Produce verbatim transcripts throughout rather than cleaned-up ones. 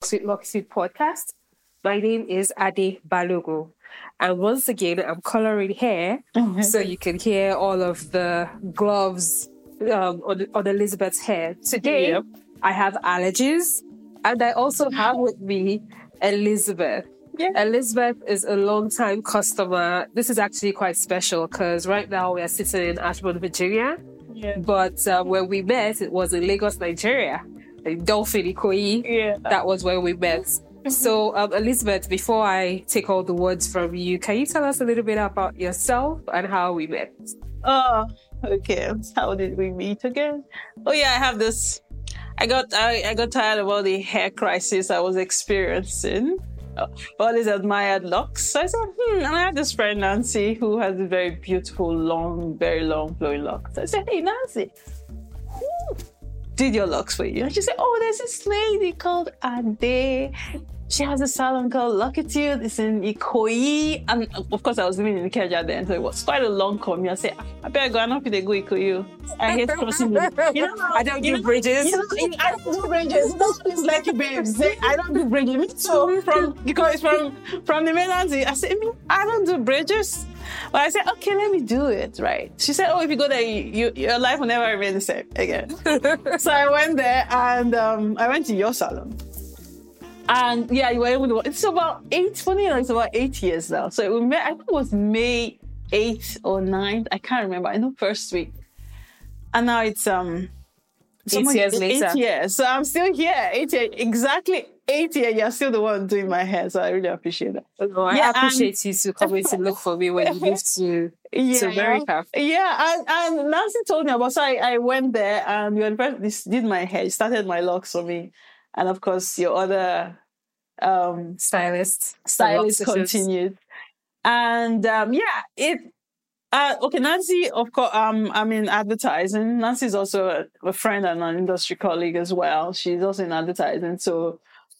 Sweet Lucky Sweet podcast. My name is Ade Balogo. And once again, I'm coloring hair mm-hmm. so you can hear all of the gloves um, on, on Elizabeth's hair. Today, yep. I have allergies, and I also have with me Elizabeth. Yeah. Elizabeth is a long-time customer. This is actually quite special because right now we are sitting in Ashburn, Virginia. Yeah. But uh, when we met, it was in Lagos, Nigeria. In Dolphin Ikoyi. Yeah. That was where we met. So, um, Elizabeth, before I take all the words from you, can you tell us a little bit about yourself and how we met? Oh, okay. How did we meet again? Oh, yeah, I have this. I got I, I got tired of all the hair crisis I was experiencing. All these admired locks. So I said, hmm, and I had this friend, Nancy, who has a very beautiful, long, very long flowing locks. So I said, hey, Nancy, who did your locks for you? And she said, oh, there's this lady called Ade. She has a salon called Lockitude. It's in Ikoyi. And of course, I was living in Ikeja then, so it was quite a long commute. I said, I better go. I don't think they go Ikoyi. I hate crossing the You know, I don't do bridges. You know, I don't do bridges. It's like you, babes. Say, I don't do bridges. Me too. From, because from, from the mainland, I said, I don't do bridges. But I said, okay, let me do it, right? She said, oh, if you go there, you, you, your life will never remain the same again. So I went there and um, I went to your salon. And yeah, you were able to, it's about eight, funny enough, it's about eight years now. So we met, I think it was May eighth or ninth. I can't remember. I know first week. And now it's um eight years eight later. Eight years. So I'm still here. Eight years, exactly eight years. You're still the one doing my hair. So I really appreciate that. No, I yeah, appreciate and, you to come in to look for me when you moved to, yeah, to America. Yeah, and, and Nancy told me about, so I, I went there and you did my hair. You started my locks for me. And of course, your other um, stylist, stylist continued. And um, yeah, it. Uh, okay, Nancy, of course, um, I'm in advertising. Nancy is also a, a friend and an industry colleague as well. She's also in advertising. So,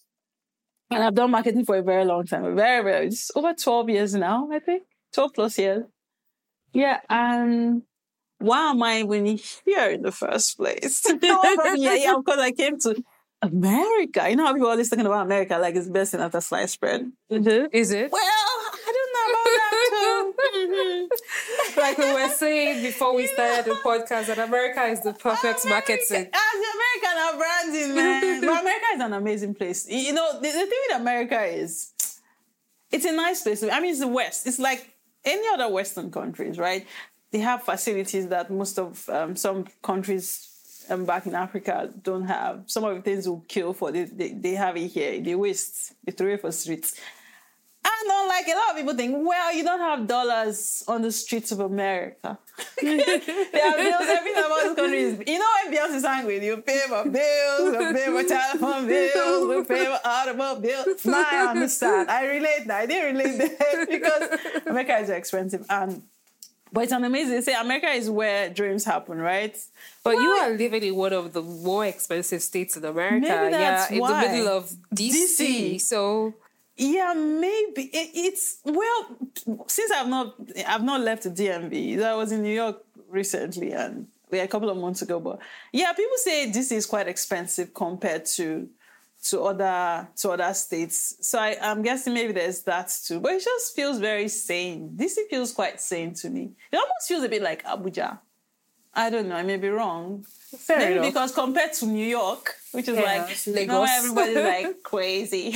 and I've done marketing for a very long time. A very, very, it's over twelve years now, I think. twelve plus years. Yeah, and why am I even here in the first place? yeah, yeah, of course, I came to America. You know how people are always talking about America like it's best in after sliced bread? Mm-hmm. Is it? Well, I don't know about that too. Mm-hmm. Like we were saying before we started the podcast, that America is the perfect America, marketing. Ah, the American branding, man. But America is an amazing place. You know, the, the thing with America is, it's a nice place. I mean, it's the West. It's like any other Western countries, right? They have facilities that most of um, some countries Um, back in Africa don't have. Some of the things will kill for, they, they, they have it here. They waste, they throw it for streets. And unlike a lot of people think, well, you don't have dollars on the streets of America. They have bills, everything about this country is, you know when bills is angry, you pay for bills, you pay for telephone bills, you pay for automobile bills. Now I understand. I relate that. I didn't relate that because America is expensive. And But it's an amazing, they say America is where dreams happen, right? But why? You are living in one of the more expensive states in America. Maybe that's yeah, in why. the middle of D C. D C. So yeah, maybe it, it's well. Since I've not, I've not left the D M V. I was in New York recently, and yeah, a couple of months ago. But yeah, people say D C is quite expensive compared to to other to other states. So I, I'm guessing maybe there's that too. But it just feels very sane. D C feels quite sane to me. It almost feels a bit like Abuja. I don't know, I may be wrong. Fair maybe enough. Because compared to New York, which is yeah, like, Lagos. you know, everybody's like crazy.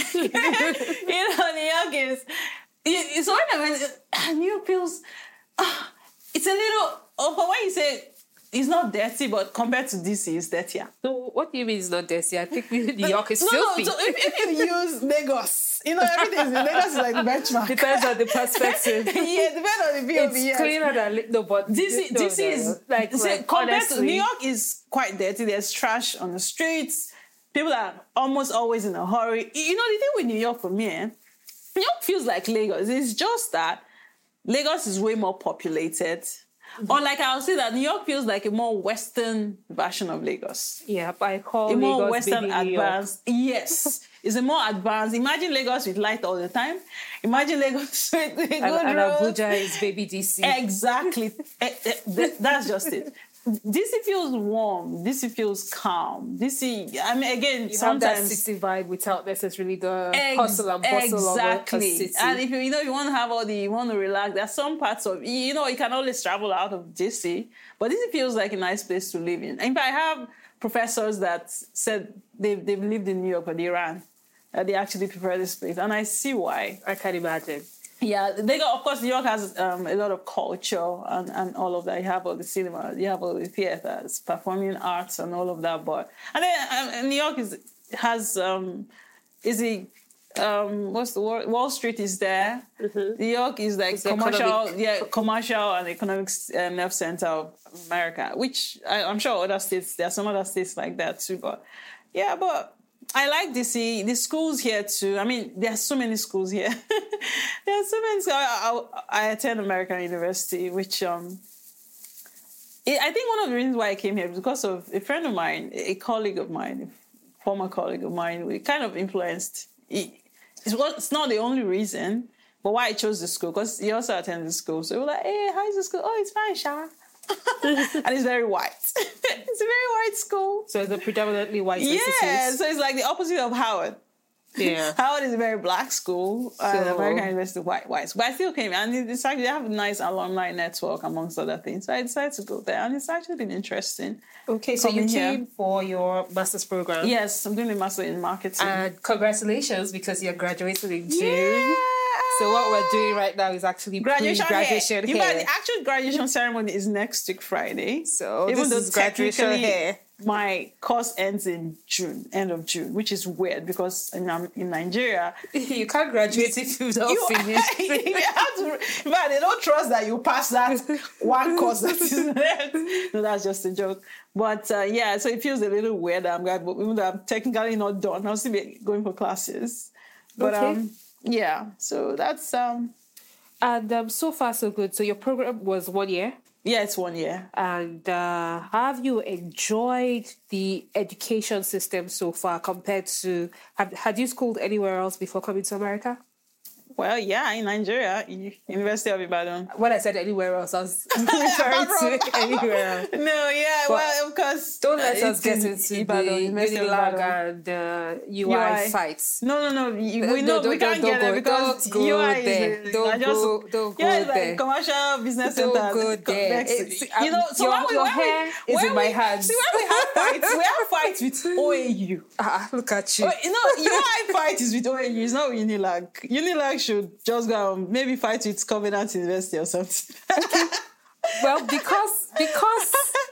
You know, New York is, it's what I mean, New York feels, uh, it's a little, oh, but when you say, it's not dirty, but compared to D C, it's dirtier. So what do you mean it's not dirty? I think New York is no, filthy. No, so if, if you use Lagos, you know, everything is Lagos is like the benchmark. Depends on the perspective. Yeah, depends on the P O V. It's yes. cleaner than no, but D C, no, D C is no, like, say, like compared honestly, to New York is quite dirty. There's trash on the streets. People are almost always in a hurry. You know, the thing with New York for me, eh, New York feels like Lagos. It's just that Lagos is way more populated. Mm-hmm. Or like I'll say that New York feels like a more Western version of Lagos. Yeah, but I call a Lagos more Western baby advanced. Yes, it's a more advanced. Imagine Lagos with light all the time. Imagine Lagos with, with and, good and roads. Abuja is baby D C. Exactly. That's just it. D C feels warm. D C feels calm. D C, I mean, again, You sometimes have that city vibe without necessarily the Ex- hustle and bustle exactly. of a city. And if you, you know, you want to have all the, you want to relax, there's some parts of, you know, you can always travel out of D C, but D C feels like a nice place to live in. In fact, I have professors that said they've, they've lived in New York, but they ran. That they actually prefer this place. And I see why. I can imagine. Yeah, they got, of course, New York has um, a lot of culture and, and all of that. You have all the cinema, you have all the theaters, performing arts and all of that. But and then um, New York is has um, is it um, what's the word? Wall Street is there. Mm-hmm. New York is like it's commercial, economic. yeah, commercial and economic uh, nerve center of America. Which I, I'm sure other states, there are some other states like that too. But yeah, but. I like D C. The schools here too. I mean, there are so many schools here. there are so many schools. I, I, I attend American University, which um, it, I think one of the reasons why I came here was because of a friend of mine, a colleague of mine, a former colleague of mine. We kind of influenced. It, it's not the only reason, but why I chose the school, because he also attended the school. So we were like, hey, how's the school? Oh, it's fine, Sha. And it's very white. It's a very white school. So it's a predominantly white institute. Yeah, so it's like the opposite of Howard. Yeah. Howard is a very black school, so, and American University white, white. But I still came, and it's actually, they have a nice alumni network amongst other things. So I decided to go there, and it's actually been interesting. Okay, so you came here for your master's program. Yes, I'm doing a master in marketing. And congratulations, because you're graduating in June. Yeah. So what we're doing right now is actually graduation graduation hair. hair. In fact, the actual graduation ceremony is next week Friday. So even this though is graduation hair. My course ends in June, end of June, which is weird because in, um, in Nigeria... You can't graduate if you don't you, finish. You have to, but they don't trust that you pass that one course that is left. No, that's just a joke. But uh, yeah, so it feels a little weird. I'm glad, but even though I'm technically not done, I'll still be going for classes. But okay. um, yeah, so that's... Um, and um, so far, so good. So your program was one year? Yeah, it's one year. And uh, have you enjoyed the education system so far compared to... Have, had you schooled anywhere else before coming to America? Well, yeah, in Nigeria, University of Ibadan. When I said anywhere else, I was referring to anywhere else. No, yeah, but well, of course. Don't let us get into Ibadan, the Unilag and uh, U I, U I fights. No, no, no. We, we know we can't get there because don't U I there. is... Don't just, go, don't go yeah, it's there. like commercial business don't centers. Don't go there. It's, you know, so your, when we, your when hair we, is when in we, my hands. See, when we have fights, we have fights with O A U. Ah, look at you. Oh, you know, U I fight is with O A U. It's not with Unilag. Unilag should just go and maybe fight with Covenant University or something. Okay. Well, because because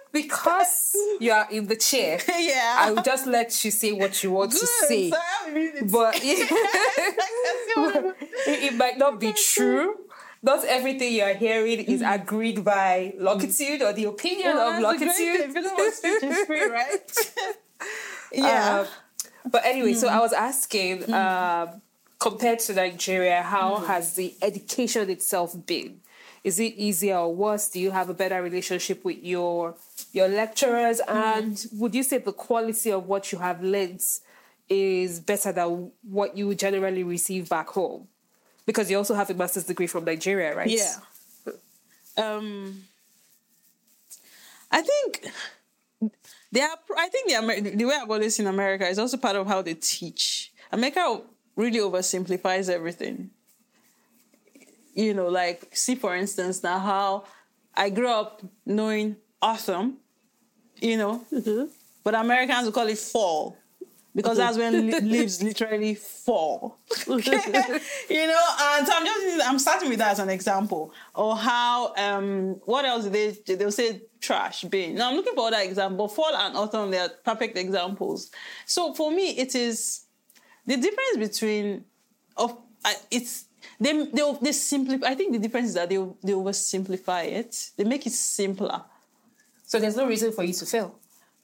because you are in the chair, yeah, I will just let you say what you want Good. to say. So I mean, but it, it might not be true. Not everything you are hearing is agreed by Longitude or the opinion well, of Longitude. Speech is free, right? Yeah. Um, but anyway, mm. so I was asking, mm. um, compared to Nigeria, how mm. has the education itself been? Is it easier or worse? Do you have a better relationship with your your lecturers? Mm. And would you say the quality of what you have learned is better than what you generally receive back home? Because you also have a master's degree from Nigeria, right? Yeah. Um, I think they are. I think the Amer- the way I've always seen America is also part of how they teach. America really oversimplifies everything. You know, like, see, for instance, now how I grew up knowing autumn, you know, mm-hmm. but Americans will call it fall because that's when leaves literally fall. Okay? You know, and so I'm just, I'm starting with that as an example. Or how, um, what else did they, they'll say trash, bin. Now I'm looking for other examples. Fall and autumn, they are perfect examples. So for me, it is the difference between, of uh, it's, They they they simplify. I think the difference is that they they oversimplify it. They make it simpler. So there's no reason for you to fail.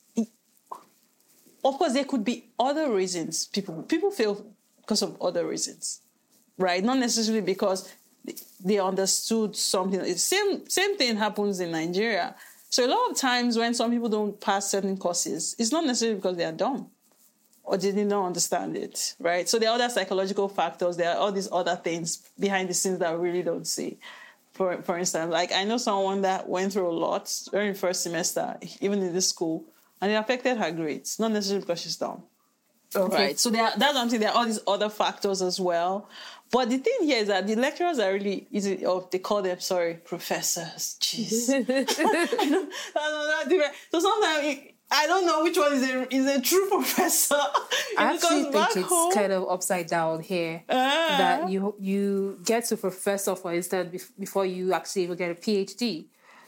Of course, there could be other reasons. People people fail because of other reasons, right? Not necessarily because they understood something. It's same same thing happens in Nigeria. So a lot of times when some people don't pass certain courses, it's not necessarily because they are dumb or they did not understand it, right? So there are other psychological factors. There are all these other things behind the scenes that we really don't see. For for instance, like I know someone that went through a lot during the first semester, even in this school, and it affected her grades, not necessarily because she's dumb. Okay. Right. So there are, that's what I'm saying. There are all these other factors as well. But the thing here is that the lecturers are really easy, or they call them, sorry, professors. Jeez. I don't, I don't know. So sometimes it, I don't know which one is a is a true professor. I actually think it's home, kind of upside down here. Uh, that you you get to professor, for instance, before you actually even get a PhD.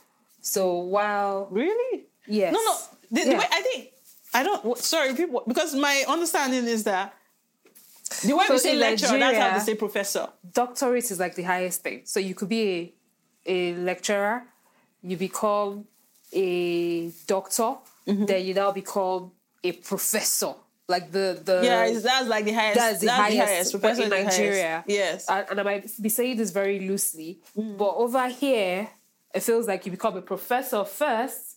So while really, yes, no, no. The, yeah. the way I think I don't. Sorry, people, because my understanding is that the way so we say lecturer, Nigeria, that's how they say professor. Doctorate is like the highest thing. So you could be a, a lecturer, you become a doctor. Mm-hmm. Then you now become a professor, like the the yeah, that's like the highest. That's the that's highest, the highest professor in Nigeria. Yes, and, and I might be saying this very loosely, mm. but over here it feels like you become a professor first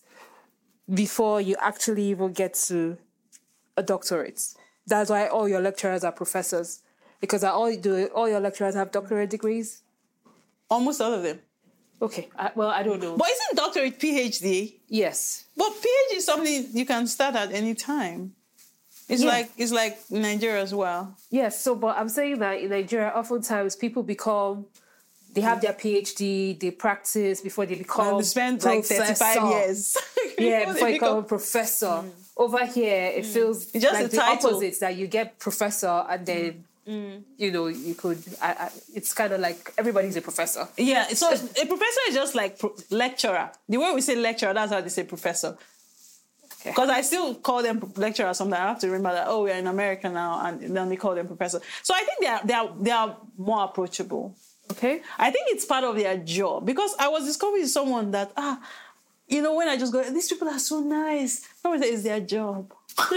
before you actually even get to a doctorate. That's why all your lecturers are professors, because all do all your lecturers have doctorate degrees. Almost all of them. Okay, I, well, I don't know. But isn't doctorate PhD? Yes. But PhD is something you can start at any time. It's yeah. like it's like Nigeria as well. Yes, so but I'm saying that in Nigeria, oftentimes people become, they have their PhD, they practice before they become and they spend professor. like thirty-five years. Yeah, before you become a professor. Mm. Over here, it mm. feels it's just like the title. Opposite, that you get professor and then... Mm. Mm. You know, you could. I, I, it's kind of like everybody's a professor. Yeah. So a professor is just like pro- lecturer. The way we say lecturer, that's how they say professor. Because okay. I still call them lecturer sometimes. I have to remember that. Oh, we're in America now, and then we call them professor. So I think they are they are they are more approachable. Okay. I think it's part of their job, because I was discovering someone that ah, you know, when I just go, these people are so nice. Someone said it's their job.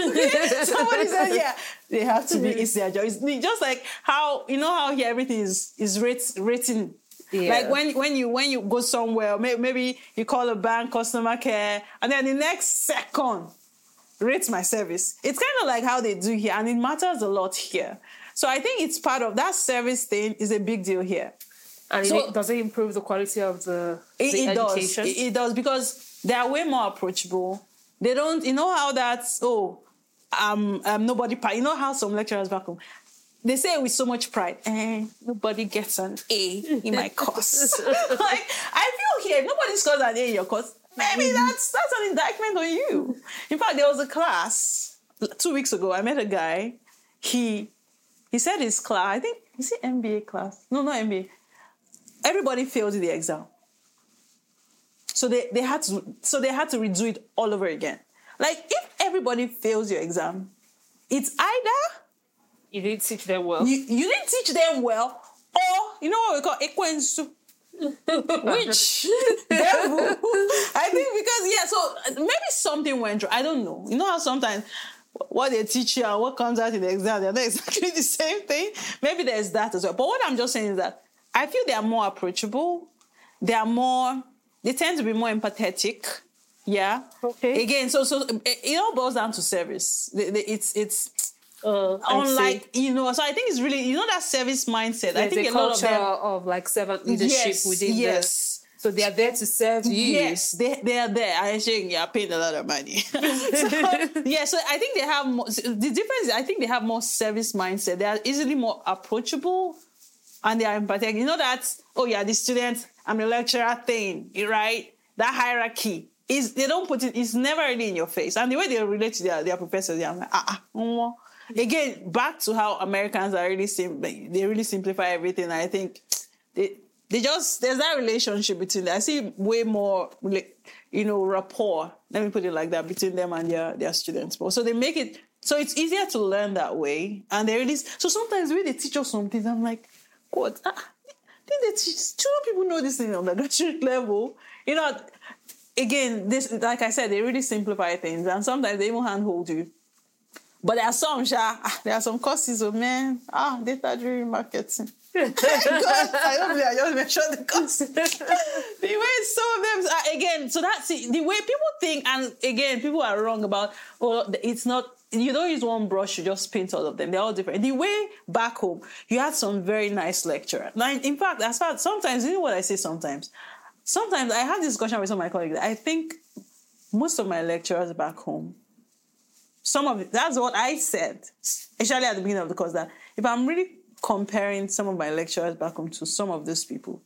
Somebody said, yeah, they have to be, it's their job. It's just like how, you know how here everything is, is rate, written. Yeah. Like when, when you when you go somewhere, maybe, maybe you call a bank customer care, and then the next second, rate my service. It's kind of like how they do here, and it matters a lot here. So I think it's part of that service thing is a big deal here. And so, it, does it improve the quality of the, it, the it education? Does. It, it does, because they are way more approachable. They don't, you know how that's, oh, um, um, nobody, you know how some lecturers back home, they say it with so much pride, eh, nobody gets an A in my course. Like, I feel here, if nobody scores an A in your course, maybe that's, that's an indictment on you. In fact, there was a class, two weeks ago, I met a guy, he, he said his class, I think, is it M B A class? No, not M B A. Everybody failed the exam. So they, they had to so they had to redo it all over again. Like, if everybody fails your exam, it's either you didn't teach them well. You, you didn't teach them well, or you know what we call ekwensu. Which devil? I think because yeah, so maybe something went wrong. I don't know. You know how sometimes what they teach you and what comes out in the exam, they're not exactly the same thing. Maybe there's that as well. But what I'm just saying is that I feel they are more approachable. They are more. They tend to be more empathetic, yeah. Okay. Again, so so it all boils down to service. It's it's uh, unlike you know. So I think it's really, you know, that service mindset. There's I think a, a culture lot of them of like servant leadership yes, within yes. the. So they are there to serve you. Yes, they they are there. I think you are paying a lot of money. so, yeah, so I think they have more. The difference is I think they have more service mindset. They are easily more approachable. And they are empathetic. You know that, oh yeah, the student, I'm the lecturer thing, right? That hierarchy, is they don't put it, it's never really in your face. And the way they relate to their, their professors, they're like, ah, ah. Again, back to how Americans are really, sim- they really simplify everything. I think they, they just, there's that relationship between them. I see way more, you know, rapport, let me put it like that, between them and their, their students. So they make it, so it's easier to learn that way. And they really, so sometimes when they teach us some things, I'm like, God, ah, did they teach? Two people know this thing on the graduate level. You know, again, this, like I said, they really simplify things, and sometimes they even handhold you. But there are some, ah, there are some courses of man, ah, data-driven marketing. God, I don't believe I just mentioned the courses. The way some of them are, again, so that's it. The way people think, and again, people are wrong about, oh, it's not you don't use one brush to just paint all of them. They're all different. The way back home, you had some very nice lecturer. Like, in fact, as far as sometimes, you know what I say sometimes? Sometimes I had this discussion with some of my colleagues. I think most of my lecturers back home, some of it, that's what I said, especially at the beginning of the course, that if I'm really comparing some of my lecturers back home to some of these people,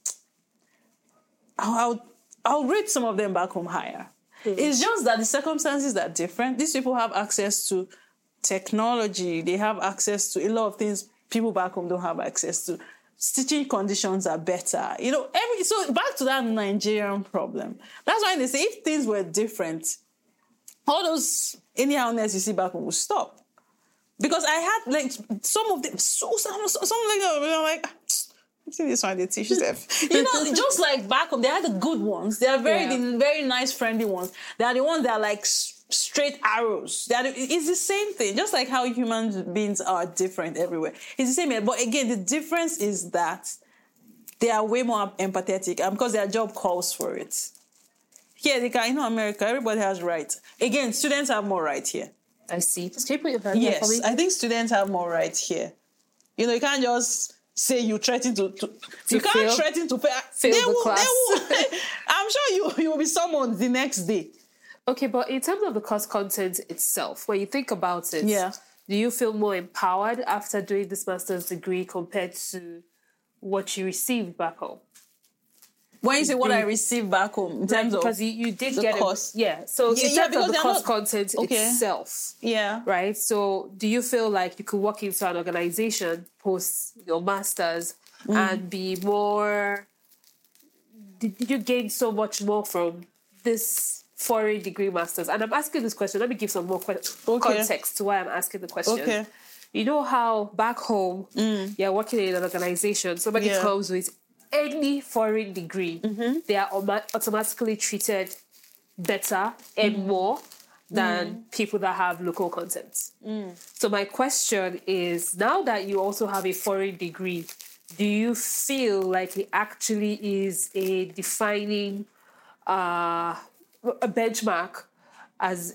I'll, I'll, I'll rate some of them back home higher. Mm. It's just that the circumstances are different. These people have access to technology. They have access to a lot of things people back home don't have access to. Stitching conditions are better. You know, every so back to that Nigerian problem. That's why they say if things were different, all those anyhowness you see back home will stop. Because I had like some of them, so some, some of them were like, see this one they teach yourself. You know, just like back home, they are the good ones. They are very, yeah. the, very nice, friendly ones. They are the ones that are like straight arrows. They are the, it's the same thing. Just like how human beings are different everywhere. It's the same. But again, the difference is that they are way more empathetic and because their job calls for it. Here, they can, you know, America, everybody has rights. Again, students have more rights here. I see. Just keep it your hand. Yes, I think students have more rights here. You know, you can't just say you threaten to, to, to you can't fail, threaten to fail. fail they the will, class. They will, I'm sure you you will be summoned the next day. Okay, but in terms of the course content itself, when you think about it, yeah. do you feel more empowered after doing this master's degree compared to what you received back home? When you say what I received back home in terms like, of because you, you did the get course, it, yeah. So yeah, in yeah, terms of the course not, content okay. itself, yeah, right. So do you feel like you could walk into an organization post your masters mm. and be more? Did, did you gain so much more from this foreign degree masters? And I'm asking this question. Let me give some more que- okay. context to why I'm asking the question. Okay. You know how back home mm. you're working in an organization. Somebody yeah. comes with any foreign degree, mm-hmm. they are automatically treated better and mm. more than mm. people that have local content. Mm. So my question is, now that you also have a foreign degree, do you feel like it actually is a defining uh, a benchmark as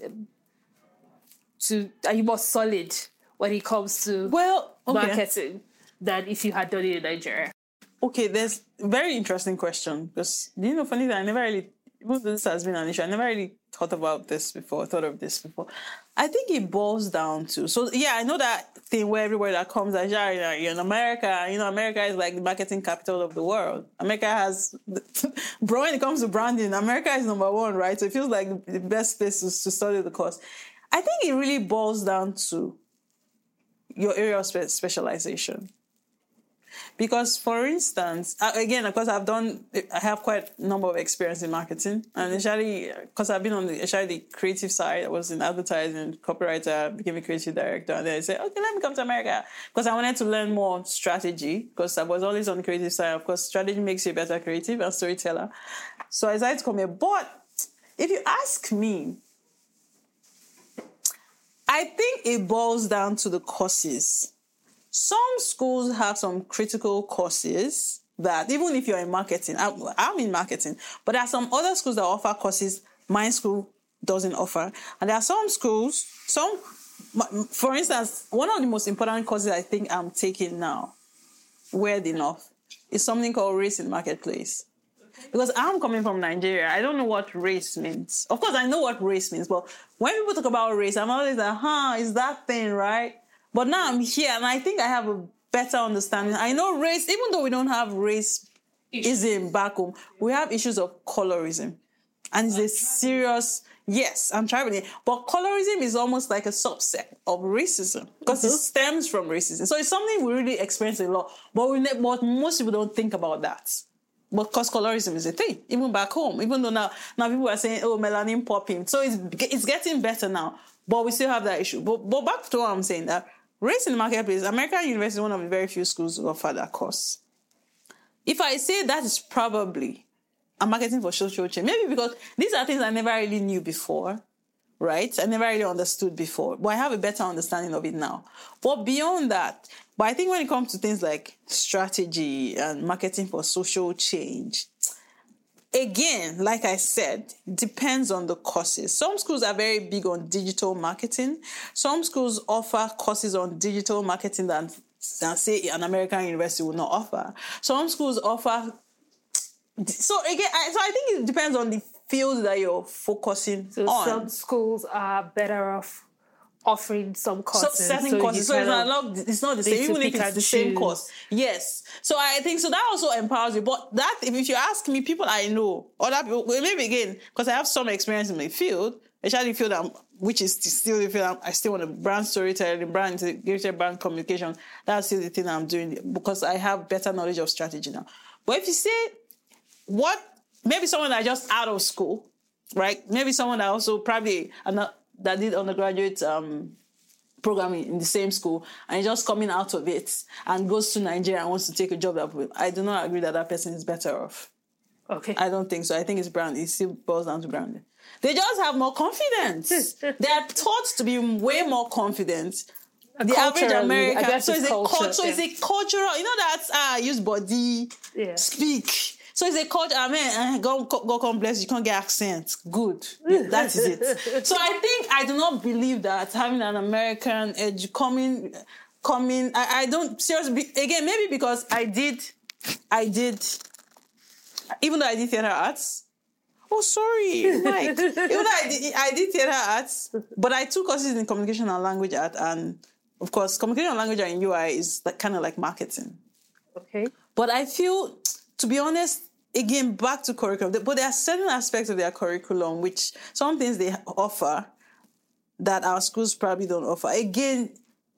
to, are you more solid when it comes to well, okay. marketing than if you had done it in Nigeria? Okay, there's a very interesting question because, you know, funny that I never really, even though this has been an issue, I never really thought about this before, thought of this before. I think it boils down to, so yeah, I know that thing where everywhere that comes, like, you're in America, you know, America is like the marketing capital of the world. America has, bro, when it comes to branding, America is number one, right? So it feels like the best place to, to study the course. I think it really boils down to your area of spe- specialization. Because, for instance, again, of course, I've done, I have quite a number of experience in marketing. And especially, because I've been on the, especially the creative side, I was in advertising, copywriter, became a creative director. And then I said, okay, let me come to America. Because I wanted to learn more strategy, because I was always on the creative side. Of course, strategy makes you a better creative and storyteller. So I decided to come here. But if you ask me, I think it boils down to the courses. Some schools have some critical courses that, even if you're in marketing, I'm in marketing, but there are some other schools that offer courses my school doesn't offer. And there are some schools, some, for instance, one of the most important courses I think I'm taking now, weird enough, is something called Race in Marketplace. Because I'm coming from Nigeria, I don't know what race means. Of course, I know what race means, but when people talk about race, I'm always like, huh, is that thing, right? But now I'm here, and I think I have a better understanding. I know race, even though we don't have racism back home, we have issues of colorism. And it's a serious, yes, I'm tribal. But colorism is almost like a subset of racism because mm-hmm. it stems from racism. So it's something we really experience a lot, but, we, but most people don't think about that. Because colorism is a thing, even back home. Even though now, now people are saying, oh, melanin popping. So it's it's getting better now, but we still have that issue. But, but back to what I'm saying, that Race in the Marketplace, American University is one of the very few schools who offer that course. If I say that is probably a marketing for social change, maybe because these are things I never really knew before, right? I never really understood before, but I have a better understanding of it now. But beyond that, but I think when it comes to things like strategy and marketing for social change, again, like I said, depends on the courses. Some schools are very big on digital marketing. Some schools offer courses on digital marketing that, that say, an American university will not offer. Some schools offer... So, again, I, so I think it depends on the field that you're focusing so on. Some schools are better off offering some courses. So certain so courses. So it's not, not, it's not the same, even if it's the same course. Yes. So I think, so that also empowers you. But that, if, if you ask me, people I know, other people, well, maybe again, because I have some experience in my field, especially the field I'm, which is still the field I'm, I still want to brand storytelling, brand integrated brand communication. That's still the thing I'm doing because I have better knowledge of strategy now. But if you say, what, maybe someone that just out of school, right? Maybe someone that also probably, that did undergraduate um, programming in the same school and just coming out of it and goes to Nigeria and wants to take a job that will, I do not agree that that person is better off. Okay. I don't think so. I think it's brand. It still boils down to branding. They just have more confidence. They are taught to be way more confident. The average American. So it's, culture, a culture, so yeah. it's a cultural, you know that uh, use body, yeah. speak. So it's a culture, I mean, God, God come bless you, you can't get accent. Good. Yeah, that is it. So I think, I do not believe that having an American edge coming, coming, I, I don't, seriously, again, maybe because I did, I did, even though I did theater arts, oh, sorry, Mike. Even though I did, I did theater arts, but I took courses in communication and language art, and of course, communication and language art in U I is like, kind of like marketing. Okay. But I feel, to be honest, again, back to curriculum, but there are certain aspects of their curriculum, which some things they offer that our schools probably don't offer. Again,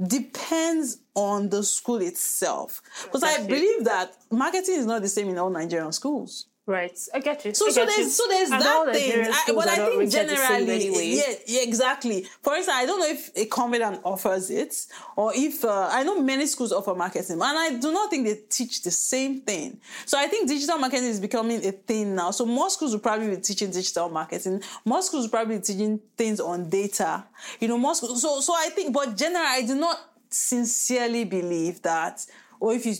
depends on the school itself. Because I believe that marketing is not the same in all Nigerian schools. Right, I get you. So, I so get there's, you. so there's and that thing. I, but I think generally, anyway. yeah, yeah, exactly. For instance, I don't know if a Convent offers it, or if uh, I know many schools offer marketing, and I do not think they teach the same thing. So I think digital marketing is becoming a thing now. So more schools will probably be teaching digital marketing. More schools will probably be teaching things on data. You know, more schools. So, so I think, but generally, I do not sincerely believe that, or if you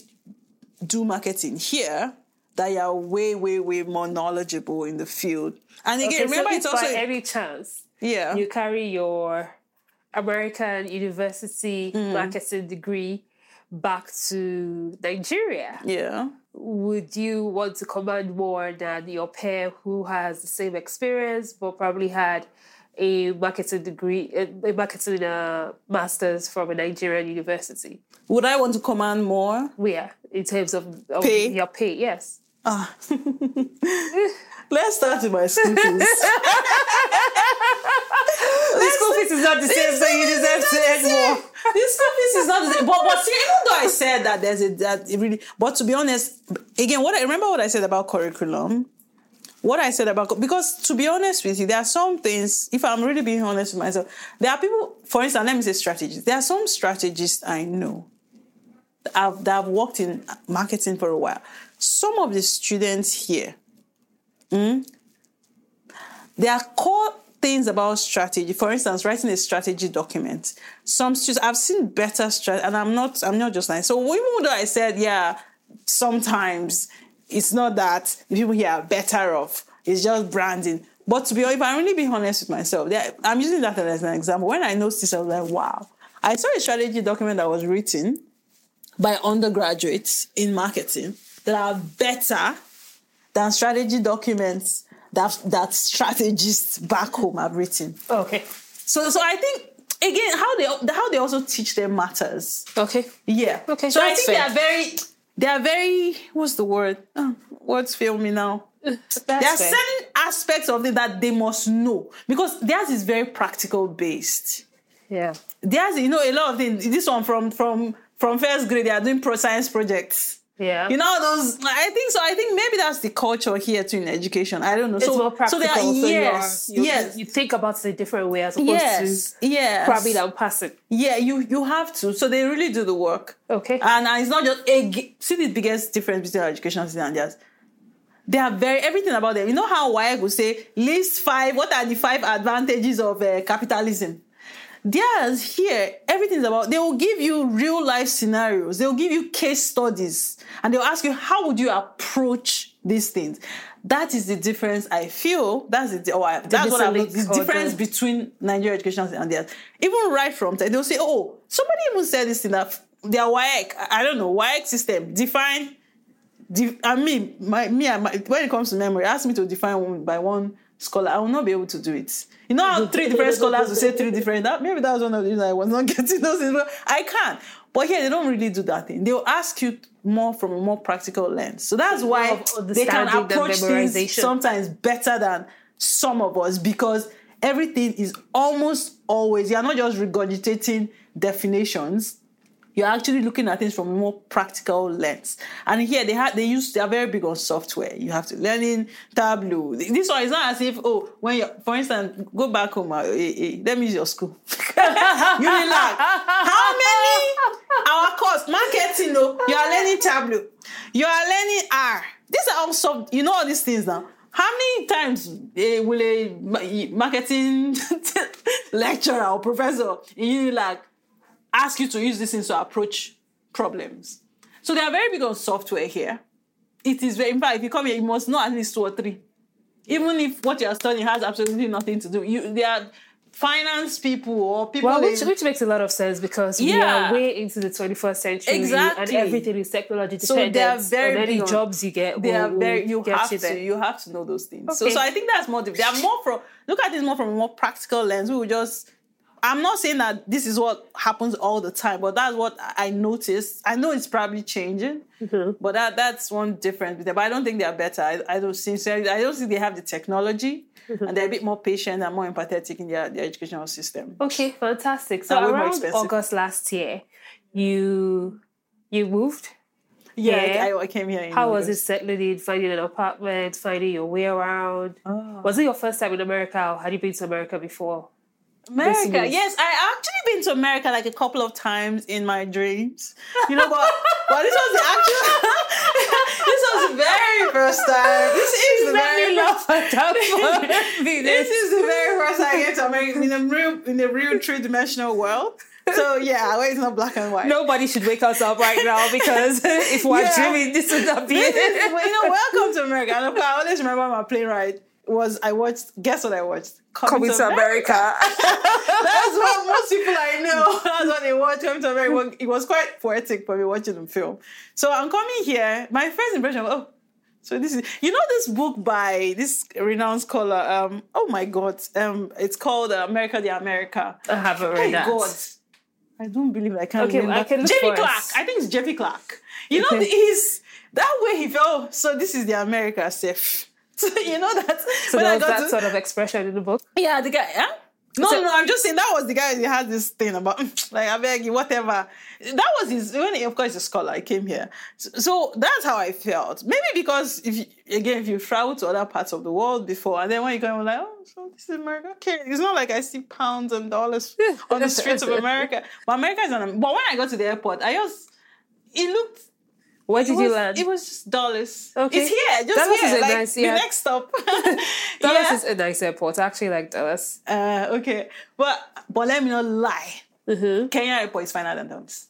do marketing here, that you are way, way, way more knowledgeable in the field. And again, okay, remember so it's also... by any chance, yeah, you carry your American university mm. marketing degree back to Nigeria. Yeah. Would you want to command more than your peer who has the same experience but probably had a marketing degree, a marketing uh, master's from a Nigerian university? Would I want to command more? Yeah, in terms of, of pay? your pay, yes. Ah. Let's start with my school fees. The school fees is not the same, so you deserve to earn more. The school fees is not the same. But, but see, even though I said that there's a, that it really, but to be honest, again, what I remember what I said about curriculum, what I said about, because to be honest with you, there are some things, if I'm really being honest with myself, there are people, for instance, let me say strategists. There are some strategists I know that have, that have worked in marketing for a while. Some of the students here, mm, there are core things about strategy. For instance, writing a strategy document. Some students, I've seen better strategy, and I'm not, I'm not just like, so even though I said, yeah, sometimes it's not that the people here are better off, it's just branding. But to be honest, if I'm really being honest with myself, I'm using that as an example. When I noticed this, I was like, wow. I saw a strategy document that was written by undergraduates in marketing that are better than strategy documents that that strategists back home have written. Okay. So so I think again how they how they also teach them matters. Okay. Yeah. Okay. So I think fair. they are very they are very what's the word? Oh, what's filming now? That's there are fair. certain aspects of it that they must know because theirs is very practical based. Yeah. Theirs, you know, a lot of things. This one from from from first grade, they are doing pro science projects. Yeah. You know, those, I think so. I think maybe that's the culture here too in education. I don't know. It's so, more practical. So, are, so yes, you, are, you, yes. you think about it a different way as opposed yes, to yes. cramming and passing. Yeah, you, you have to. So they really do the work. Okay. And, and it's not just, a, see the biggest difference between our education system and theirs. They are very, everything about them. You know how W A E C will say, list five, what are the five advantages of uh, capitalism? Theirs here, everything's about, they will give you real life scenarios. They'll give you case studies and they'll ask you, how would you approach these things? that is the difference I feel. That's the, or I, that's what I mean. The difference the... between Nigerian education and theirs. Even right from time, they'll say, oh, somebody even said this in that their W A E C, I don't know, W A E C system, define, de, I mean, my, me, my, when it comes to memory, ask me to define one by one scholar, I will not be able to do it. You know how three different scholars will say three different, that, maybe that was one of the reasons I was not getting those things, but I can't. But here, they don't really do that thing. They'll ask you more from a more practical lens. So that's why they can approach things sometimes better than some of us, because everything is almost always, you're not just regurgitating definitions, you're actually looking at things from a more practical lens. And here they have, they use, they are very big on software. You have to learn in Tableau. This one is not as if, oh, when you, for instance, go back home, uh, hey, hey, let me use your school. Unilag. How many, our course, marketing, no, you are learning Tableau. You are learning R. These are all soft, you know all these things now. How many times uh, will a marketing lecturer or professor in Unilag ask you to use this thing to approach problems? So they are very big on software here. It is very, in fact, if you come here, you must know at least two or three. Even if what you are studying has absolutely nothing to do. You, they are finance people or people... Well, which, in, which makes a lot of sense, because yeah. we are way into the twenty-first century. Exactly. And everything is technology dependent. So they are very and any on, jobs you get they will, are very, you will have you to, there. You have to know those things. Okay. So, so I think that's more... They are more from... Look at this more from a more practical lens. We will just... I'm not saying that this is what happens all the time, but that's what I noticed. I know it's probably changing, mm-hmm. but that, that's one difference with them. But I don't think they are better. I, I don't sincerely, I don't think they have the technology, mm-hmm. and they're a bit more patient and more empathetic in their, their educational system. Okay, fantastic. So around August last year, you you moved. Yeah, yeah. I, I came here. In How August. was it settling in, finding an apartment, finding your way around? Oh. Was it your first time in America, or had you been to America before? America, yes, I actually been to America like a couple of times in my dreams. You know, but, but this was the actual, this was the very first time. This is the very first This is the very first time I get to America in a real, in a real three-dimensional world. So yeah, where it's not black and white. Nobody should wake us up right now, because if we're yeah. dreaming, this would not be it. Is, well, you know, welcome to America. And of course, I always remember my plane ride was I watched. Guess what I watched? Coming, Coming to, to America. America. That's what most people I know. That's what they watch. Coming to America. It was quite poetic for me watching them film. So I'm coming here. My first impression was, oh, so this is, you know, this book by this renowned scholar. Um, oh my God. Um, it's called uh, America the America. I haven't read oh that. God. I don't believe it. I can't okay, remember. I can Jeffy Clark. Us. I think it's Jeffy Clark. You okay. know, he's that way he felt. So this is the America safe. So, you know that. So there was that to, sort of expression in the book? Yeah, the guy, yeah? No, so, no, I'm just saying that was the guy who had this thing about, like, I beg you, whatever. That was his, when he, of course, he's a scholar, I came here. So, so that's how I felt. Maybe because, if you, again, if you travel to other parts of the world before, and then when you come, like, oh, so this is America. Okay, it's not like I see pounds and dollars on the streets of America. But America is on, but when I got to the airport, I just, it looked, What did was, you learn? It was just Dallas. Okay. It's here, just Dallas here. Is a like nice, yeah. the next stop. Dallas yeah. is a nice airport. I actually like Dallas. Uh, okay. But but let me not lie. Mm-hmm. Kenya Airport is finer than Dallas.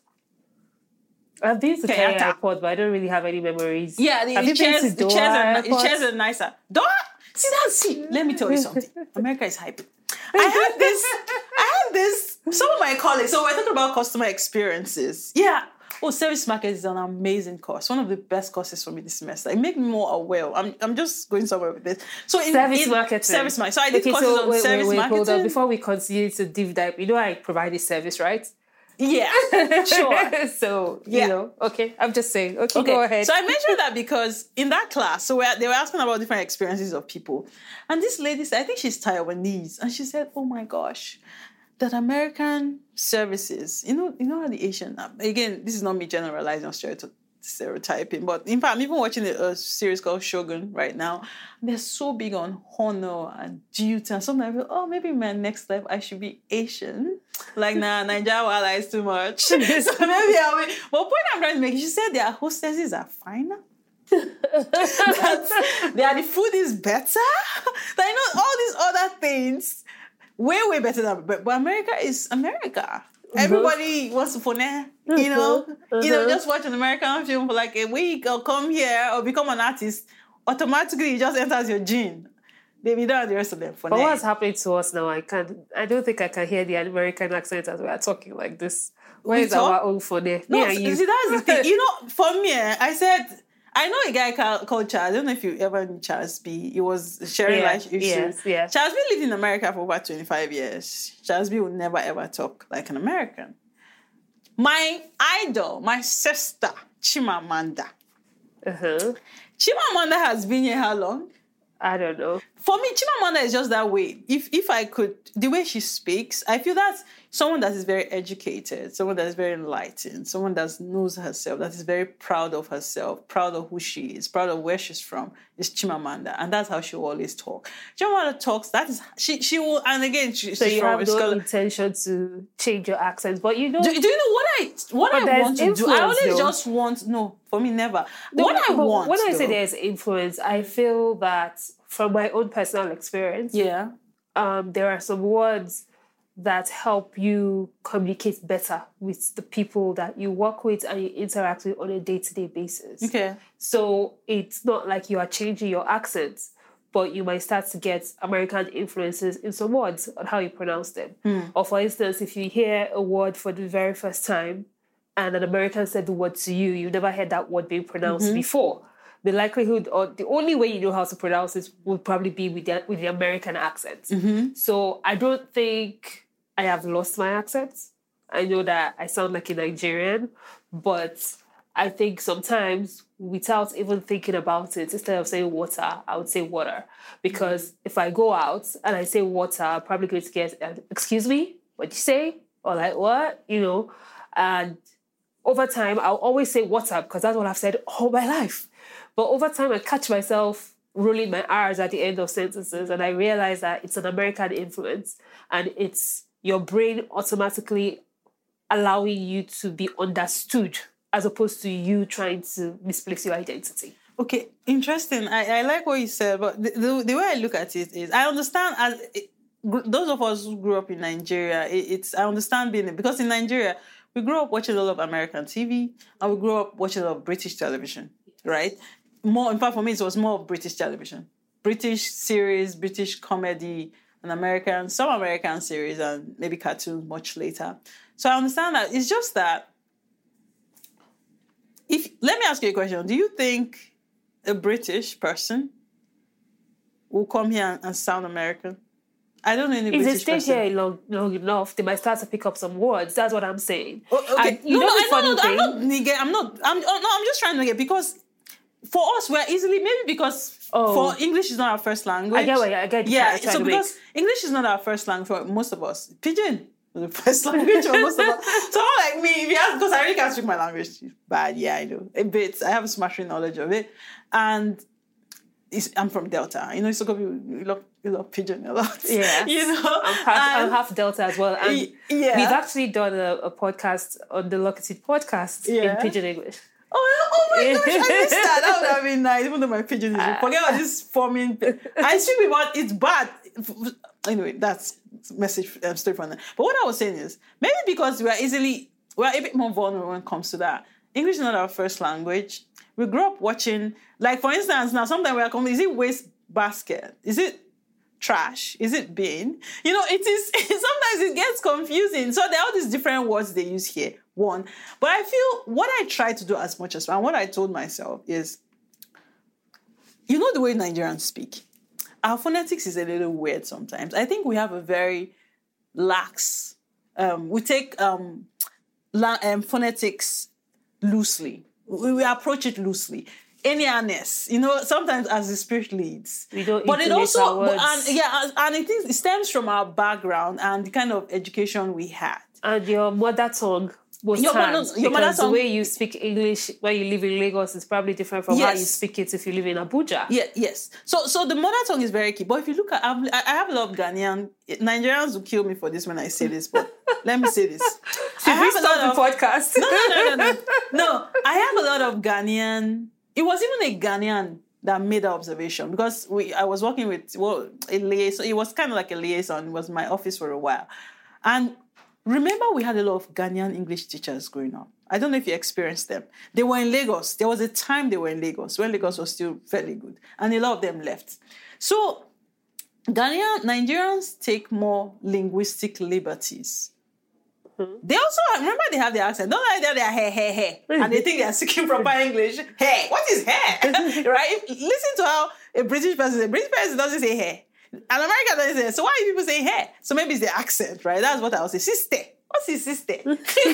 I've been to Kenya, Kenya Airport, but I don't really have any memories. Yeah, the, have the, you chairs, been to the, chairs are, the Airport? chairs are nicer. Doha? See, that's, see, let me tell you something. America is hype. I have this, I have this, some of my colleagues, so we're talking about customer experiences. Yeah. Oh, service market is an amazing course. One of the best courses for me this semester. It makes me more aware. I'm I'm just going somewhere with this. So in, service in, marketing. Service marketing. So I did okay, courses so on wait, service wait, wait, marketing. Hold on. Before we continue to deep dive, you know I provide this service, right? Yeah, sure. so, yeah. you know, okay, I'm just saying. Okay, okay, go ahead. So I mentioned that because in that class, so we're, they were asking about different experiences of people. And this lady said, I think she's Taiwanese. And she said, oh my gosh, that American services, you know, you know how the Asian, again, this is not me generalizing or stereotyping, but in fact, I'm even watching a, a series called Shogun right now. They're so big on honor and duty, and sometimes I feel, oh, maybe my next life I should be Asian. Like, nah, Nigeria Wala is too much. So maybe I'll be. But point I'm trying to make, she said their hostesses are finer. That their the food is better. That, you know, all these other things. Way, way better than, but, but America is America. Mm-hmm. Everybody wants to phone, you know, mm-hmm. you know, just watch an American film for like a week or come here or become an artist automatically it just enters your gene. Davido and the rest of them. For but now. what's happening to us now? I can't. I don't think I can hear the American accent as we are talking like this. Where We is talk? our own phone there? No, Me and you. see, that's the thing. You know, for me, eh, I said, I know a guy called, called Charles. I don't know if you ever knew Charles B. He was sharing Yeah, life issues. yes, yeah. Charles B lived in America for over twenty-five years. Charles B will never ever talk like an American. My idol, my sister, Chimamanda. Uh-huh. Chimamanda has been here how long? I don't know. For me, Chimamanda is just that way. If if I could, the way she speaks, I feel that's someone that is very educated, someone that is very enlightened, someone that knows herself, that is very proud of herself, proud of who she is, proud of where she's from, is Chimamanda. And that's how she will always talk. Chimamanda talks, that is, she she will, and again, she, So she's you from have a no scholar. intention to change your accent, but you know. Do, do you know what I what But I there's want to do? I influence, always though. just want, no, for me, never. No, what I but want, when I say though- there's influence, I feel that from my own personal experience, yeah. um, there are some words that help you communicate better with the people that you work with and you interact with on a day-to-day basis. Okay. So it's not like you are changing your accent, but you might start to get American influences in some words on how you pronounce them. Or for instance, if you hear a word for the very first time and an American said the word to you, you never heard that word being pronounced before. The likelihood, or the only way you know how to pronounce it would probably be with the, with the American accent. So I don't think I have lost my accent. I know that I sound like a Nigerian, but I think sometimes without even thinking about it, instead of saying water, I would say water. Because if I go out and I say water, I'm probably going to get, uh, excuse me, what'd you say? Or like, what? You know, and over time, I'll always say water because that's what I've said all my life. But over time, I catch myself rolling my R's at the end of sentences and I realize that it's an American influence and it's your brain automatically allowing you to be understood as opposed to you trying to misplace your identity. Okay, interesting. I, I like what you said, but the, the, the way I look at it is I understand as it, those of us who grew up in Nigeria, it, it's I understand being because in Nigeria, we grew up watching a lot of American T V and we grew up watching a lot of British television, right? More, in fact, for me, it was more of British television. British series, British comedy, and American, some American series, and maybe cartoons much later. So I understand that. It's just that, if let me ask you a question. Do you think a British person will come here and, and sound American? I don't know any If they British stay person. here long, long enough, they might start to pick up some words. That's what I'm saying. Oh, okay. And you no, know no, the funny no, no, thing? I'm not nigga. I'm not. I'm. Oh, no, I'm just trying to get because for us, we're easily maybe because Oh. for English is not our first language. I get what you- I get the Yeah. point you're So trying to because English is not our first language for most of us, Pidgin is the first language for most of us. Someone like me, if you ask, because I really can't speak my language bad. Yeah, I know a bit. I have a smashing knowledge of it, and it's, I'm from Delta. You know, so we love we love Pidgin a lot. Yeah, You know, I'm half, I'm And- half Delta as well, and Y- yeah. we've actually done a, a podcast on the Lockety podcast in Yeah. Pidgin English. Oh, oh my gosh, I missed that. That would have been nice, even though my pigeon is. Forget all this forming. I speak about it's bad. Anyway, that's message um, straight from there. But what I was saying is, maybe because we are easily, we are a bit more vulnerable when it comes to that. English is not our first language. We grew up watching, like for instance, now sometimes we are coming, is it waste basket? Is it trash? Is it bin? You know, it is, sometimes it gets confusing. So there are all these different words they use here. One. But I feel what I try to do as much as, and what I told myself is, you know the way Nigerians speak. Our phonetics is a little weird sometimes. I think we have a very lax, um, we take um, la- um, phonetics loosely. We, we approach it loosely. Anyhowness, you know, sometimes as the spirit leads. We don't but it intonate also, our words. and yeah, and it, is, it stems from our background and the kind of education we had. And your mother tongue was Your mother- times, your mother because tongue- the way you speak English when you live in Lagos is probably different from how you Yes. speak it if you live in Abuja. Yeah, yes. So, so the mother tongue is very key. But if you look at, I've, I I have a lot of Ghanaian Nigerians will kill me for this when I say this. But let me say this: I Should we have a lot stop of the podcast? no, no, no, no, no. No, I have a lot of Ghanaian. It was even a Ghanaian that made that observation because we. I was working with well a liaison. It was kind of like a liaison. It was my office for a while, and remember we had a lot of Ghanaian English teachers growing up. I don't know if you experienced them. They were in Lagos. There was a time they were in Lagos when Lagos was still fairly good. And a lot of them left. So Ghanaian, Nigerians take more linguistic liberties. Mm-hmm. They also, remember they have their accent. Don't like that they're hair, hair, hair. And they think they're speaking proper English. Hair. What is hair? Right? Listen to how a British person, a British person doesn't say hair. An American doesn't say hair. So why are people saying hair? So maybe it's the accent, right? That's what I would say. Sister. What's his sister? You know,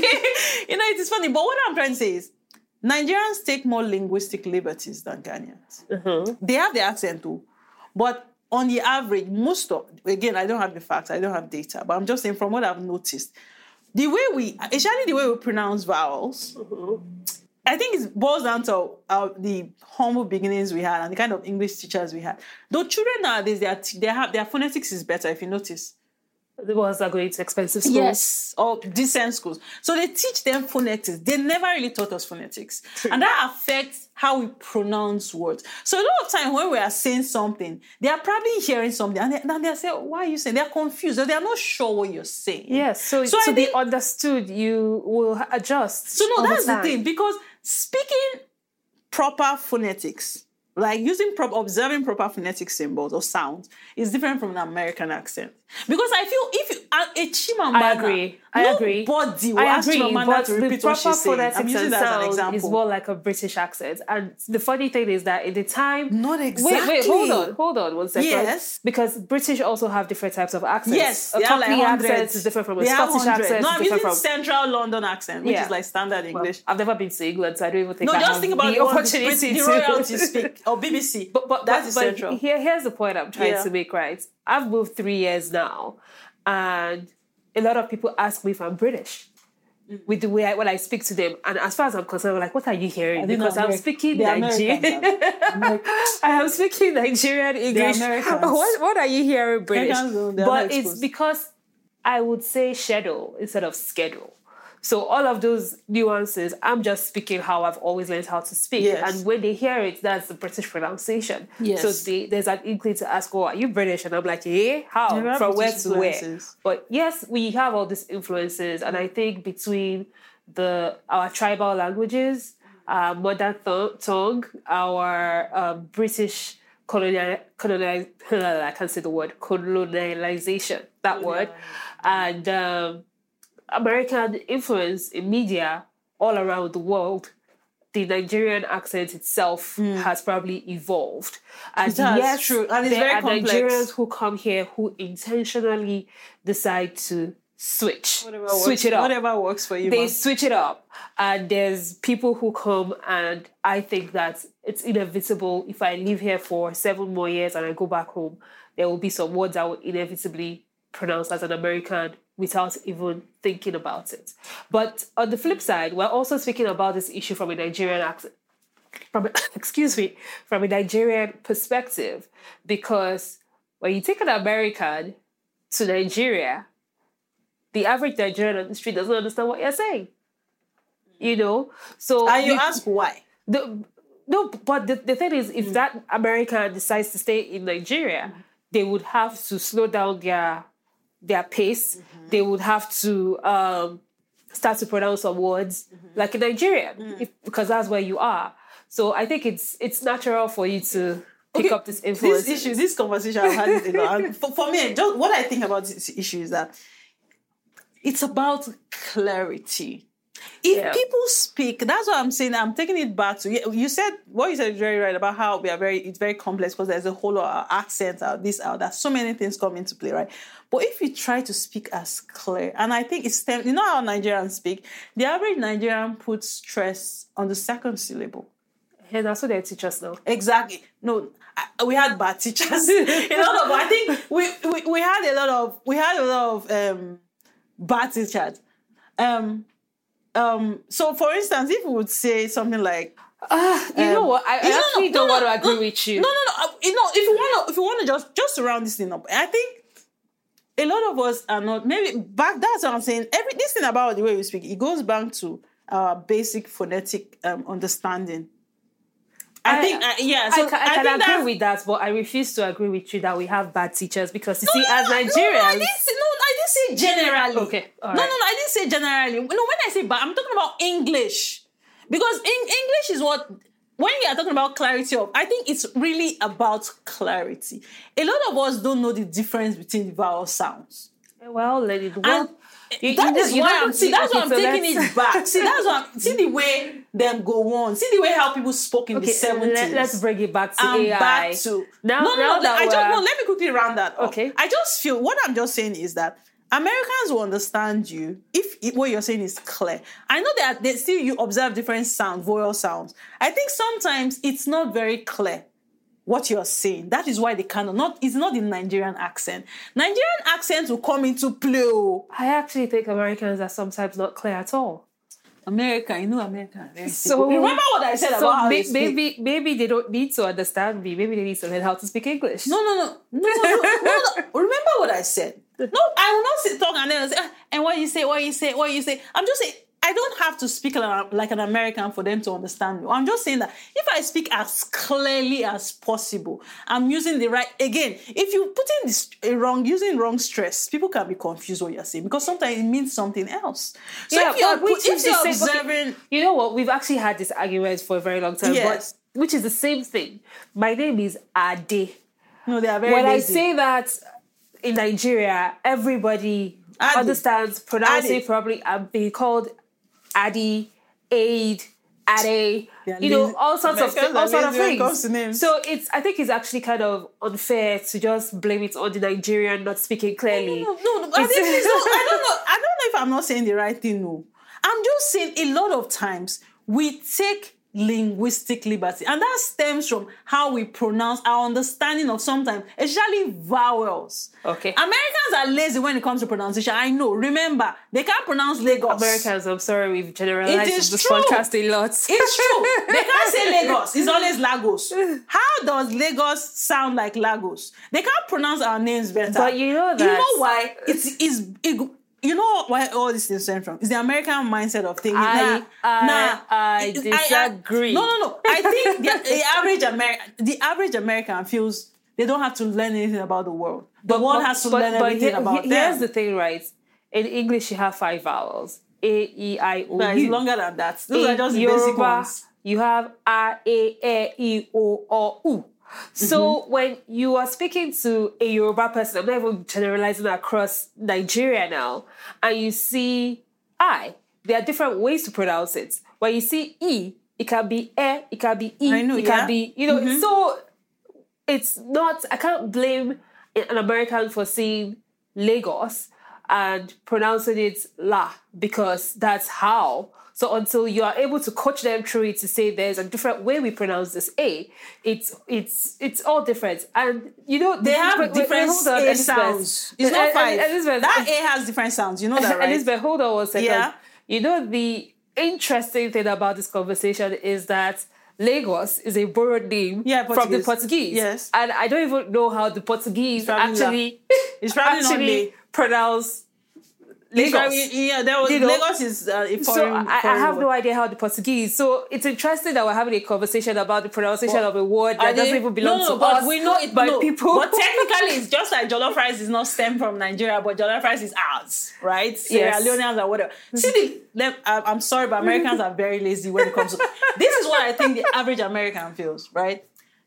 it is funny. But what I'm trying to say is, Nigerians take more linguistic liberties than Ghanaians. Mm-hmm. They have the accent too. But on the average, most of, again, I don't have the facts, I don't have data, but I'm just saying from what I've noticed, the way we, especially the way we pronounce vowels, mm-hmm. I think it boils down to uh, the humble beginnings we had and the kind of English teachers we had. Though children nowadays, they, are, they have, their phonetics is better, if you notice. The ones that are going to expensive schools. Yes, or decent schools. So they teach them phonetics. They never really taught us phonetics. True. And that affects how we pronounce words. So a lot of times when we are saying something, they are probably hearing something and they, and they say, why are you saying? They're confused. Or they are not sure what you're saying. Yes, so, so, so they think, understood, you will adjust. So no, that's the, the thing. Because speaking proper phonetics, like using proper, observing proper phonetic symbols or sounds is different from an American accent. Because I feel if you, a Chimamanda, I agree. I agree. Nobody will I ask agree, Chimamanda to repeat what she's saying. I'm using that as an example. Is more like a British accent. And the funny thing is that in the time... Not exactly. Wait, wait, hold on, hold on one second. Yes. Because British also have different types of accents. Yes. A Cockney like accent is different from a they Scottish accent. No, I'm using from... from Central London accent, which yeah. is like standard English. Well, I've never been to England, so I don't even think no, I just have think about the opportunity the, the royalty speak, or B B C. But, but, That's but, central. But here, here's the point I'm trying yeah. to make, right? I've moved three years now, and a lot of people ask me if I'm British mm. with the way I, when I speak to them. And as far as I'm concerned, I'm like, what are you hearing? Because I'm speaking Nigerian. I am speaking Nigerian English. What, what are you hearing British? But it's because I would say schedule instead of schedule. So all of those nuances, I'm just speaking how I've always learned how to speak. Yes. And when they hear it, that's the British pronunciation. Yes. So they, there's an inkling to ask, oh, are you British? And I'm like, yeah, how? Yeah, from where to where? But yes, we have all these influences. And I think between the our tribal languages, our mother th- tongue, our um, British colonial, colonial, I can't say the word, colonialization, that yeah. word. And... Um, American influence in media all around the world, the Nigerian accent itself mm. has probably evolved. And it has, yes, true. And it's there very are complex. Nigerians who come here who intentionally decide to switch, whatever switch works, it up. Whatever works for you. They man. switch it up. And there's people who come, and I think that it's inevitable. If I live here for seven more years and I go back home, there will be some words I will inevitably pronounce as an American without even thinking about it. But on the flip side, we're also speaking about this issue from a Nigerian accent, from excuse me, from a Nigerian perspective, because when you take an American to Nigeria, the average Nigerian on the street doesn't understand what you're saying. You know, so and you we, ask why? The, no, but the, the thing is, if mm. that American decides to stay in Nigeria, mm. they would have to slow down their their pace. Mm-hmm. They would have to um, start to pronounce some words mm-hmm. like in Nigeria, mm. if, because that's where you are. So I think it's it's natural for you to pick okay. up this influence. This issue, this conversation I've had with a lot. And for, for me, just what I think about this issue is that it's about clarity. If yeah. people speak, that's what I'm saying. I'm taking it back to you said what you said is very right about how we are very. It's very complex because there's a whole lot of accents out this out. There's so many things come into play, right? But if you try to speak as clear, and I think it's you know how Nigerians speak. The average Nigerian puts stress on the second syllable. Yeah, that's what they teach us now. Exactly. No, I, we had bad teachers. a lot of. I think we, we we had a lot of we had a lot of um, bad teachers. Um. Um, so, for instance, if we would say something like, uh, you um, know what, I, I no, actually no, don't no, want to agree no, with you. No, no, no. You know, if you want to, if you want to just just to round this thing up, I think a lot of us are not. Maybe back. That's what I'm saying. Every this thing about the way we speak, it goes back to our basic phonetic um, understanding. I, I think, uh, yeah. So I can, I I can think agree with that, but I refuse to agree with you that we have bad teachers because you no, see, no, as no, Nigerians, no, I didn't say, no, I didn't say generally. Okay, all no, right. no, no, I didn't say generally. No, when I say but, I'm talking about English. Because in English is what, when you are talking about clarity of, I think it's really about clarity. A lot of us don't know the difference between the vowel sounds. Well, let it well, You, that you is why I'm see. That's why I'm so taking it back. See, that's why. I'm, see the way them go on. See the way how people spoke in okay, the seventies. Let, let's bring it back to I'm A I. back to now. No, no, now no. that I just we're- no. Let me quickly round that up. Okay. I just feel what I'm just saying is that Americans will understand you if it, what you're saying is clear. I know that they still you observe different sounds, vowel sounds. I think sometimes it's not very clear what you're saying. That is why they cannot. Not it's not the Nigerian accent. Nigerian accents will come into play. Oh. I actually think Americans are sometimes not clear at all. America, you know America. Very So simple. Remember what I said so about how may, they speak? maybe maybe they don't need to understand me. Maybe they need to learn how to speak English. No, no, no, no, no, no, no. Remember what I said. No, I will not sit talk and then say, ah, and what you say, what you say, what you say. I'm just saying, I don't have to speak like an American for them to understand me. I'm just saying that if I speak as clearly as possible, I'm using the right, again, if you put in this wrong, using wrong stress, people can be confused what you're saying because sometimes it means something else. So yeah, if you're, but which if is the you're same- okay, observing... you know what? We've actually had this argument for a very long time, Yes. but which is the same thing. My name is Ade. No, they are very When lazy. I say that in Nigeria, everybody Ade. understands, pronouncing Ade. properly. I'm being called Adi, Aid, Ade, Yeah, you know, lazy. all sorts of Americans thi- all are sort of lazy when it comes to things. names. So it's I think it's actually kind of unfair to just blame it on the Nigerian not speaking clearly. No, no, no. I, think it's not, I don't know. I don't know if I'm not saying the right thing. No, I'm just saying a lot of times we take linguistic liberty, and that stems from how we pronounce our understanding of sometimes, especially vowels. Okay. Americans are lazy when it comes to pronunciation. I know. Remember, they can't pronounce Lagos. Americans, I'm sorry, we've generalized It is this true. podcast a lot. It's true. They can't say Lagos. It's always Lagos. How does Lagos sound like Lagos? They can't pronounce our names better. But you know You that- know why? It's is it, you know why all this is stem from? It's the American mindset of thinking. I- nah, I- nah, I it- disagree. no, no, no. I think the, the average American, the average American feels they don't have to learn anything about the world. The world has to learn everything here- about he- them. Here's the thing, right? In English, you have five vowels: A, E, I, O, But it's U. longer than that. Those In are just the basic Yoruba, ones. you have A, A, E, I, O, O, U. So Mm-hmm. when you are speaking to a Yoruba person, I'm not even generalizing across Nigeria now, and you see I, there are different ways to pronounce it. When you see E, it can be E, it can be E, I know, it yeah. can be, you know, so it's not, I can't blame an American for seeing Lagos and pronouncing it La, because that's how. So until you are able to coach them through it to say there's a different way we pronounce this A, it's it's it's all different. And you know They have wait, wait, different hold on, A Elizabeth. sounds. It's Uh, not uh, five. Elizabeth, That A has different sounds. You know that, right? Elizabeth, hold on one second. Yeah. You know, the interesting thing about this conversation is that Lagos is a borrowed name Yeah, from the Portuguese. Portuguese. Yes. And I don't even know how the Portuguese probably actually, It's probably not actually Le. pronounce It's Lagos. probably- yeah, there was, You know? Lagos is uh, a So foreign. I, I foreign have word. no idea how the Portuguese. So it's interesting that we're having a conversation about the pronunciation Well, of a word Are that doesn't they- even belong no, no, to but us. we know it by no, people. But technically, it's just like jollof rice is not stemmed from Nigeria, but jollof rice is ours, right? Sierra Yes. Leoneans or whatever. See, the, them- I- I'm sorry, but Americans are very lazy when it comes to. This is what I think the average American feels, right?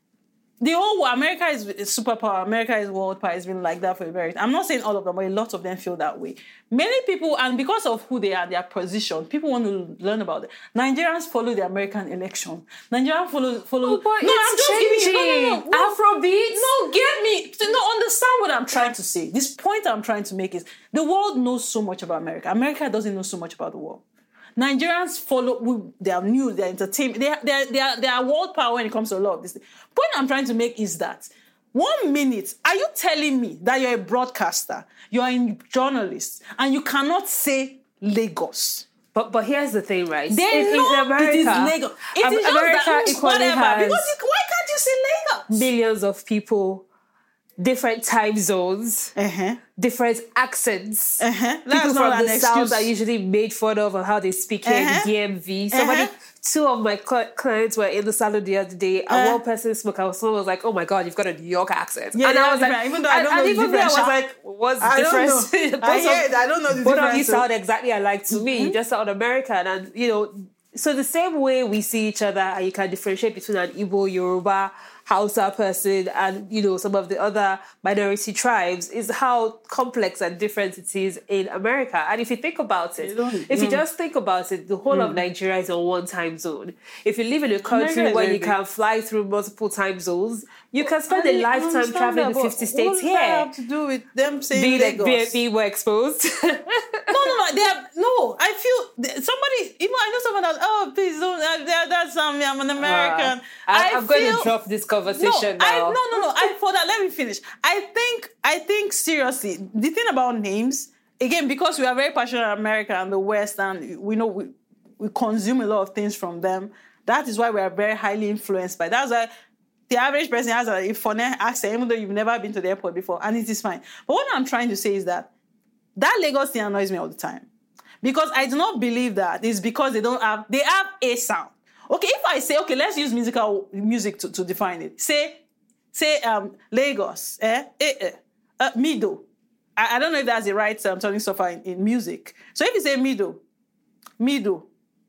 The whole America is, is superpower. America is world power. It's been like that for a very. I'm not saying all of them, but a lot of them feel that way. Many people, and because of who they are, their position, people want to learn about it. Nigerians follow the American election. Nigerians follow follow. Oh, but no, it's I'm just giving changing. you. No, no, no, Afrobeat. no, get me. No, understand what I'm trying to say. This point I'm trying to make is the world knows so much about America. America doesn't know so much about the world. Nigerians follow, we, they are news, they are entertainment, they are, they, are, they, are, they are world power when it comes to a lot of this. Point I'm trying to make is that one minute, are you telling me that you're a broadcaster, you're a journalist, and you cannot say Lagos? But but here's the thing, right? They in, know in America, it is Lagos. It Am- is just America that, mm, equally whatever. has Because you, why can't you say Lagos? millions of people different time zones, Uh-huh. different accents. Uh-huh. People That's not from an the south excuse. are usually made fun of on how they speak here Uh-huh. in D M V. Somebody, Uh-huh. two of my cl- clients were in the salon the other day, and Uh-huh. one person spoke. I was, someone was like, "Oh my god, you've got a New York accent." Yeah, and they I are was like, different. Even though I and, don't and know the even me, I was difference, like, "What's the I don't difference?" know. Both I of- hear it. I don't know the both difference. of you so- sound exactly alike to me. You just sound American, and you know. So the same way we see each other, and you can differentiate between an Igbo, Yoruba, Hausa person, and you know some of the other minority tribes, is how complex and different it is in America. And if you think about it, if you just think about it, the whole of Nigeria is on one time zone. If you live in a country America is where very you big. can fly through multiple time zones, you can spend I a lifetime understand traveling that, to but fifty what states does here. that have to do with them saying Being, Lagos? being, being more exposed. No, no, no. They have no. I feel th- somebody. Even I know someone that. Oh, please don't. Uh, that, that's um, I'm an American. Uh, I, I'm going feel- to drop this No, conversation I, now. no, no, no. I for that. Let me finish. I think. I think seriously. The thing about names again, because we are very passionate about America and the West, and we know we we consume a lot of things from them. That is why we are very highly influenced by. That's why. The average person has a funny accent, even though you've never been to the airport before, and it is fine. But what I'm trying to say is that that Lagos thing annoys me all the time. Because I do not believe that it's because they don't have, they have a sound. Okay, if I say, okay, let's use musical music to, to define it. Say, say um, Lagos, eh, eh, eh, uh, Mido. I, I don't know if that's the right um, turning software in, in music. So if you say Mido, Mido,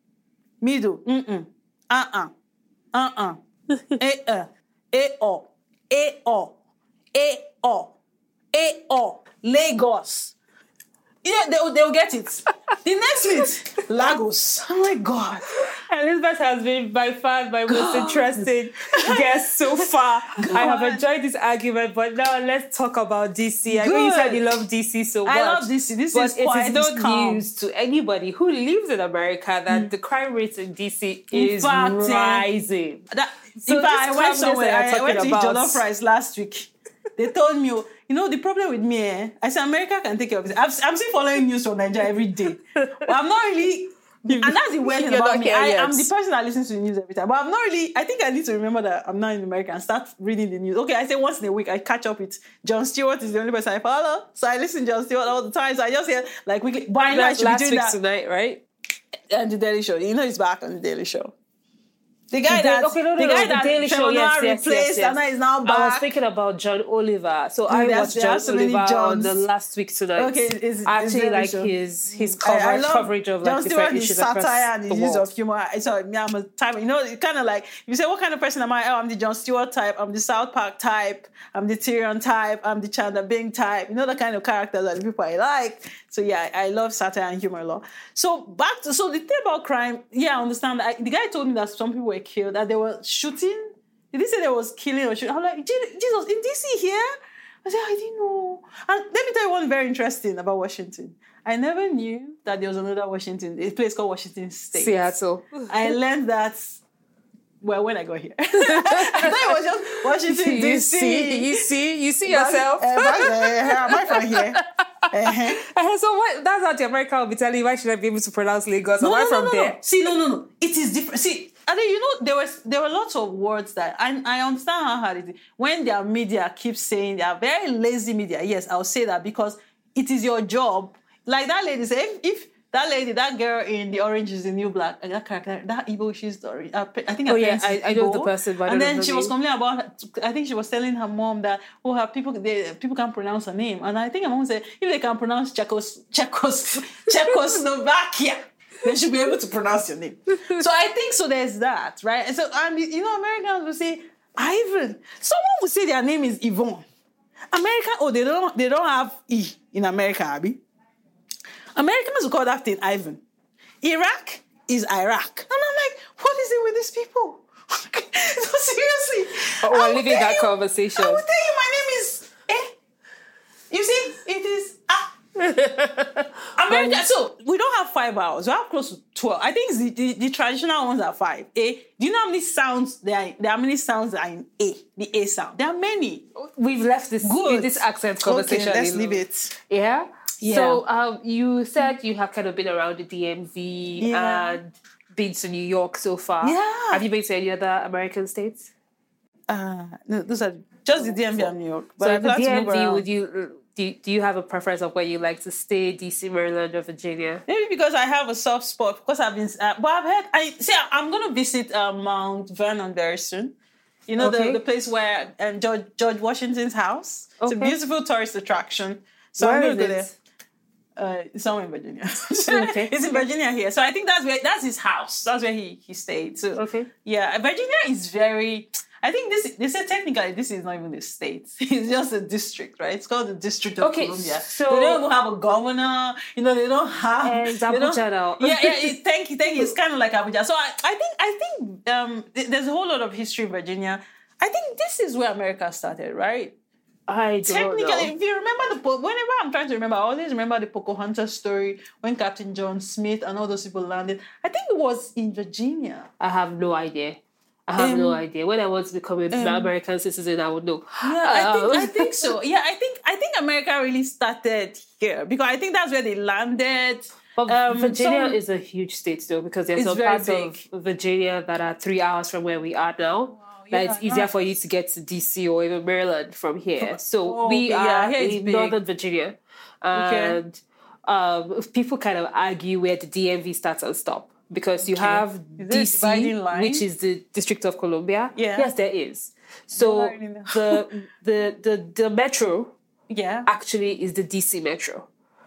Mido, mm-mm, uh-uh, uh-uh, eh, uh, eh, oh, eh, oh, eh, oh, eh, oh, Lagos. Yeah, they'll, they'll get it. The next minute, Lagos. Oh my God. Elizabeth has been by far my most interesting guest so far. God. I have enjoyed this argument, but now let's talk about D C. I know you said you love D C so much. I love D C. This but is it quiet, is no it's calm. news to anybody who lives in America that mm. the crime rate in D C is fact, rising. That, So in fact, I this went calmness somewhere. that you're I went to eat talking about- jollof rice last week. They told me, you know, the problem with me, eh? I said, America can take care of it. I'm, I'm still following news from Nigeria every day. But I'm not really... And that's the weird thing You're about not me. here I, yet. I'm the person that listens to the news every time. But I'm not really... I think I need to remember that I'm not in America and start reading the news. Okay, I say once in a week, I catch up with Jon Stewart. Is the only person I follow. So I listen to Jon Stewart all the time. So I just hear, like, weekly... But I know I should Last be doing week that. tonight, right? And the Daily Show. You know he's back on the Daily Show. The guy The that... Da- okay, no, no, the no, guy the that Daily Show, Trevor yes, Noah yes, replaced yes, yes. and now he's now back. I was thinking about John Oliver. So I there's- watched there John are so many Oliver on Johns. the last week tonight. Okay, it's- I it's actually very like sure. his his I- cover, I love coverage of like Jon different Stewart, his issues across satire and the his use world. of humor. So me, I'm a type. You know, it's kind of like you say, what kind of person am I? Oh, I'm the Jon Stewart type. I'm the South Park type. I'm the Tyrion type. I'm the Chandler Bing type. You know the kind of characters that the people I like. So yeah, I, I love satire and humor a lot. So back to so the thing about crime. Yeah, I understand. I, the guy told me that some people were killed. That they were shooting. Did he say there was killing or shooting? I'm like, Jesus, in D C here? I said, I didn't know. And let me tell you one very interesting about Washington. I never knew that there was another Washington, a place called Washington State. Seattle. I learned that, well, when I got here. I thought it was just Washington, You D see, C. you see, you see yourself. Uh, am I from here? Uh-huh. Uh, so what? That's how the American will be telling you. Why should I be able to pronounce Lagos? Am I from no, there? No. See, no, no, no. It is different. See, I mean, you know, there was there were lots of words that I I understand how hard it is when their media keeps saying they are very lazy media. Yes, I'll say that because it is your job. Like that lady said, if, if that lady, that girl in the Orange is the New Black, that character, that Igbo, she's the, uh, I think her Oh yeah, parents I, is I know Igbo. the person, but I and don't then know she the was name. complaining about. I think she was telling her mom that oh, her people they, people can't pronounce her name, and I think her mom said if they can pronounce Czechos, Czechos, Czechoslovakia, they should be able to pronounce your name. So I think so. There's that, right? And so and you know, Americans will say Ivan. Someone will say their name is Yvonne. American, oh, they don't they don't have E in America, Abby. Americans will call that thing Ivan. Iraq is Iraq. And I'm like, what is it with these people? So seriously. Oh, I we're will leaving tell that you- conversation. I will tell you my name is eh. You see, it is ah. America, so we don't have five vowels. We have close to twelve. I think the, the, the traditional ones are five. A. Do you know how many sounds there are? There are many sounds that are in A. The A sound. There are many. We've left this Good. this accent conversation. Okay, let's alone. leave it. Yeah. Yeah. So um, you said you have kind of been around the D M V Yeah. and been to New York so far. Yeah. Have you been to any other American states? Uh, no, those are just the D M V and New York. But So I in the plan to move D M V, around. would you do, you- do you have a preference of where you like to stay, D C, Maryland, or Virginia? Maybe because I have a soft spot. Because I've been, uh, but I've heard. I see. I'm going to visit uh, Mount Vernon very soon. You know Okay. the, the place where um, George George Washington's house. It's a Okay. beautiful tourist attraction. So Where I'm is going to go there. it? Uh, it's somewhere in Virginia. Okay. It's in Virginia here. So I think that's where that's his house. That's where he he stayed. So Okay. yeah, Virginia is very. I think this. They say technically this is not even a state. It's just a district, right? It's called the District of Okay, Columbia. so- they don't even have a governor. You know, they don't have. Eh, it's they don't- Abuja now. Yeah, yeah. It, thank you, thank you. It's kind of like Abuja. So I, I think, I think um, th- there's a whole lot of history in Virginia. I think this is where America started, right? I don't Technically, know. if you remember the po- whenever I'm trying to remember, I always remember the Pocahontas story when Captain John Smith and all those people landed. I think it was in Virginia. I have no idea. I have Um, no idea. When I want to become an American citizen, I would know. Yeah, I think Um, I think so. Yeah, I think I think America really started here because I think that's where they landed. But Um, Virginia some- is a huge state, though, because there's It's some very parts big. of Virginia that are three hours from where we are now. That yeah, it's easier nice. for you to get to D C or even Maryland from here. So Oh, we okay, are yeah, here it's in big. Northern Virginia, and um, people kind of argue where the D M V starts and stop because you have Is there a D C, dividing line? which is the District of Columbia. Yeah. Yes, there is. So I really know. the the the the metro Yeah. actually is the D C Metro.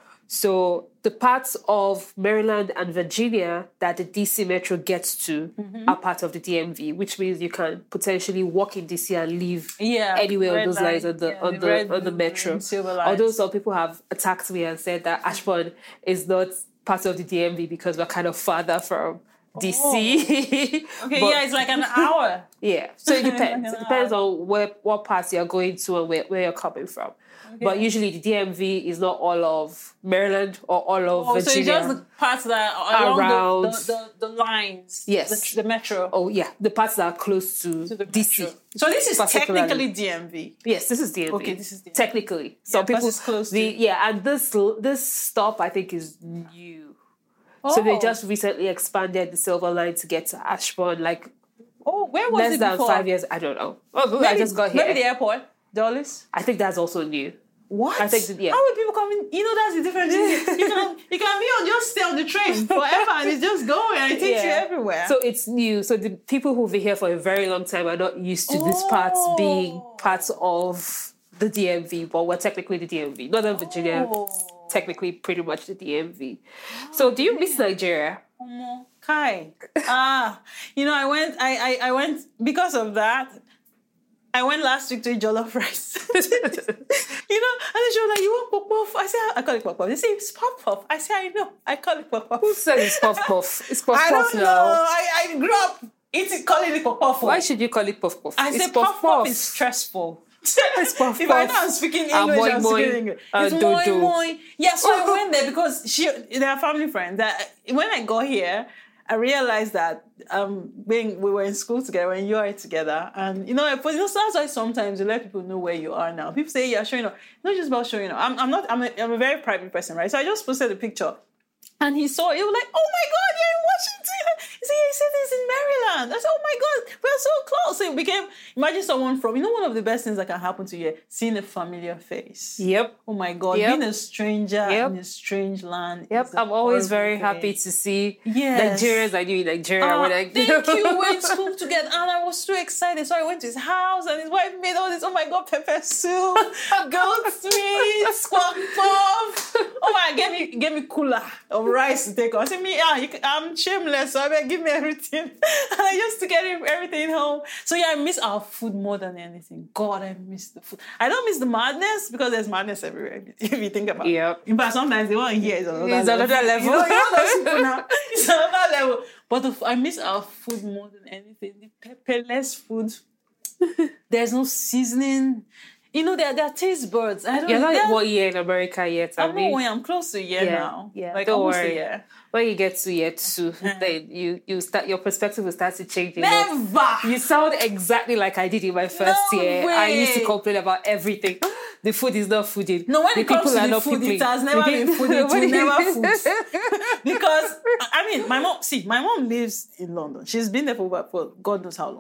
So the parts of Maryland and Virginia that the D C Metro gets to Mm-hmm. are part of the D M V, which means you can potentially walk in D C and leave Yeah, anywhere on red those line. lines on the Yeah, on the the red, on the blue, metro. green, silver lines. Although some people have attacked me and said that Ashburn is not part of the D M V because we're kind of farther from D C. Okay, But- yeah, it's like an hour. yeah, so it depends. Like It an depends on where what parts you're going to and where, where you're coming from. But usually the D M V is not all of Maryland or all of Oh, so it's Virginia. just the parts that are along Around- the, the, the, the lines. Yes. The, the metro. oh yeah, the parts that are close to, to the D C. metro. So this is particularly. technically D M V. Yes, this is D M V. Okay, this is D M V. technically. Some Yeah, 'cause people it's close to- the, yeah, and this this stop I think is new. So they Oh. just recently expanded the Silver Line to get to Ashburn, like Oh, where was less it than before? five years. I don't know. Oh, I Maybe, just got here. Maybe the airport. Dulles. I think that's also new. What? I think that- yeah. How will people come in? You know, that's the difference. you can you can be on just stay on the train forever and it's just going and it takes you Yeah. everywhere. So it's new. So the people who've been here for a very long time are not used to this part being Oh. part of the D M V, but we're technically the D M V. Northern Virginia, Oh. technically pretty much the D M V. So do you miss Nigeria? Omo, Kai. ah, you know, I went. I, I I went because of that. I went last week to eat jollof rice. You know, and then she was like, "You want pop puff?" I said, "I call it pop puff." They say it's pop puff. I said, "I know. I call it pop puff." Who said it's puff puff? It's puff I puff don't now. know. I, I grew up eating calling it pop puff. Why should you call it puff puff? I it's said puff puff is stressful. It's puff If I puff. know I'm speaking And English, moi I'm moi. speaking English. And It's moi dodo. moi. Yeah, so I went there because she, they are family friends. That when I got here, I realized that um, being we were in school together, when you are together, and you know, I put, you know, so that's why sometimes you let people know where you are now. People say, "Yeah, showing up." It's not just about showing up. I'm, I'm not. I'm a, I'm a very private person, right? So I just posted a picture. And he saw it. He was like, "Oh my God, you're in Washington!" He said, "Yeah, he said this in Maryland." I said, "Oh my God, we're so close." So it became, imagine someone from, you know, one of the best things that can happen to you, seeing a familiar face. Yep. Oh my God, Yep. being a stranger Yep. in a strange land. Yep. is a I'm always horrible very thing. happy to see Yes. Nigerians I knew in Nigeria Ah, when I thank you. We went to school together, and I was so excited. So I went to his house, and his wife made all this. Oh my God, pepper soup, goat's meat, squawk puff. Oh my, gave me gave me cooler of rice to take. I said, "Me, yeah, you can, I'm shameless. So I mean, give me everything." And I used to get everything home. So yeah, I miss our food more than anything. God, I miss the food. I don't miss the madness because there's madness everywhere. If you think about it. Yep. In fact, sometimes the one here is another It's another level. You know, you know those people now. It's another level. But the, f- I miss our food more than anything. The pepperless food. There's no seasoning. You know, they're, they're taste buds. I don't You're not they're- one year in America yet, I'm Abby. not when I'm close to a year Yeah, now. yeah, Like don't almost worry. a year. When you get to year two, then you you start your perspective will start to change. a lot. Never! You sound exactly like I did in my first No year. I used to way. complain about everything. The food is not fooding. No, when the it comes to are the not food, peopling. it has never The been people- food. It will Nobody- never food. Because, I mean, my mom, see, my mom lives in London. She's been there for, over- for God knows how long.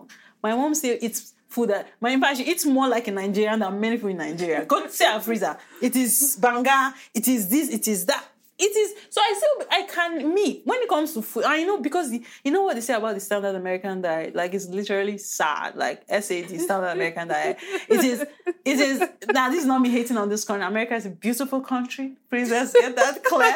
My mom still eats food that, my in fact, she eats more like a Nigerian than many people in Nigeria. Go see her freezer. It is banga, it is this, it is that. It is, so I still, I can, me, when it comes to food, I know, because the, you know what they say about the standard American diet? Like, it's literally sad, like S A D, standard American diet. It is, it is, now this is not me hating on this country. America is a beautiful country. Please, let's get that clear.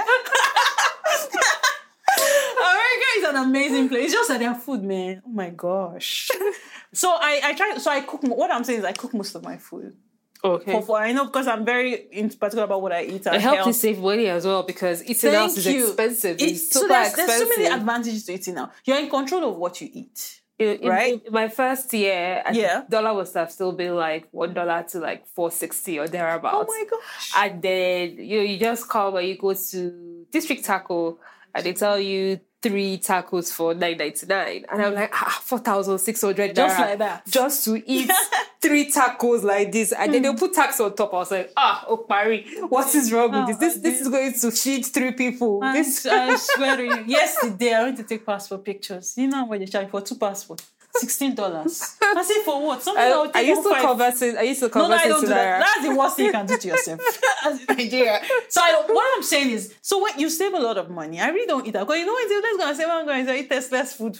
America is an amazing place. It's just that their food, man. Oh my gosh. So I, I try, so I cook, what I'm saying is I cook most of my food. Okay. For, for, I know, because I'm very in particular about what I eat. It helps you save money as well, because eating out is you. expensive. It's, it's super so there's, expensive. There's so many advantages to eating out. You're in control of what you eat. In, right? In, in my first year, yeah. dollar was have still been like one dollar to like four sixty or thereabouts. Oh my gosh! And then you know, you just come and you go to District Taco, and they tell you three tacos for nine ninety nine, and I'm like, ah, four thousand six hundred just like that, just to eat three tacos like this, and then they'll put tax on top. I was like, ah, oh, Pari, what is wrong with oh, this? This this is going to feed three people. I, this I swear to you, yesterday I went to take passport pictures. You know what you charge for two passports? Sixteen dollars. I say for what? Something I, I, I used to convert it. I used to convert no, no, I don't to do that. That's the worst thing you can do to yourself as in Nigeria. So I don't, what I'm saying is, so when you save a lot of money, I really don't eat that. Because you know what? Let's go and say, I'm going to eat tasteless food.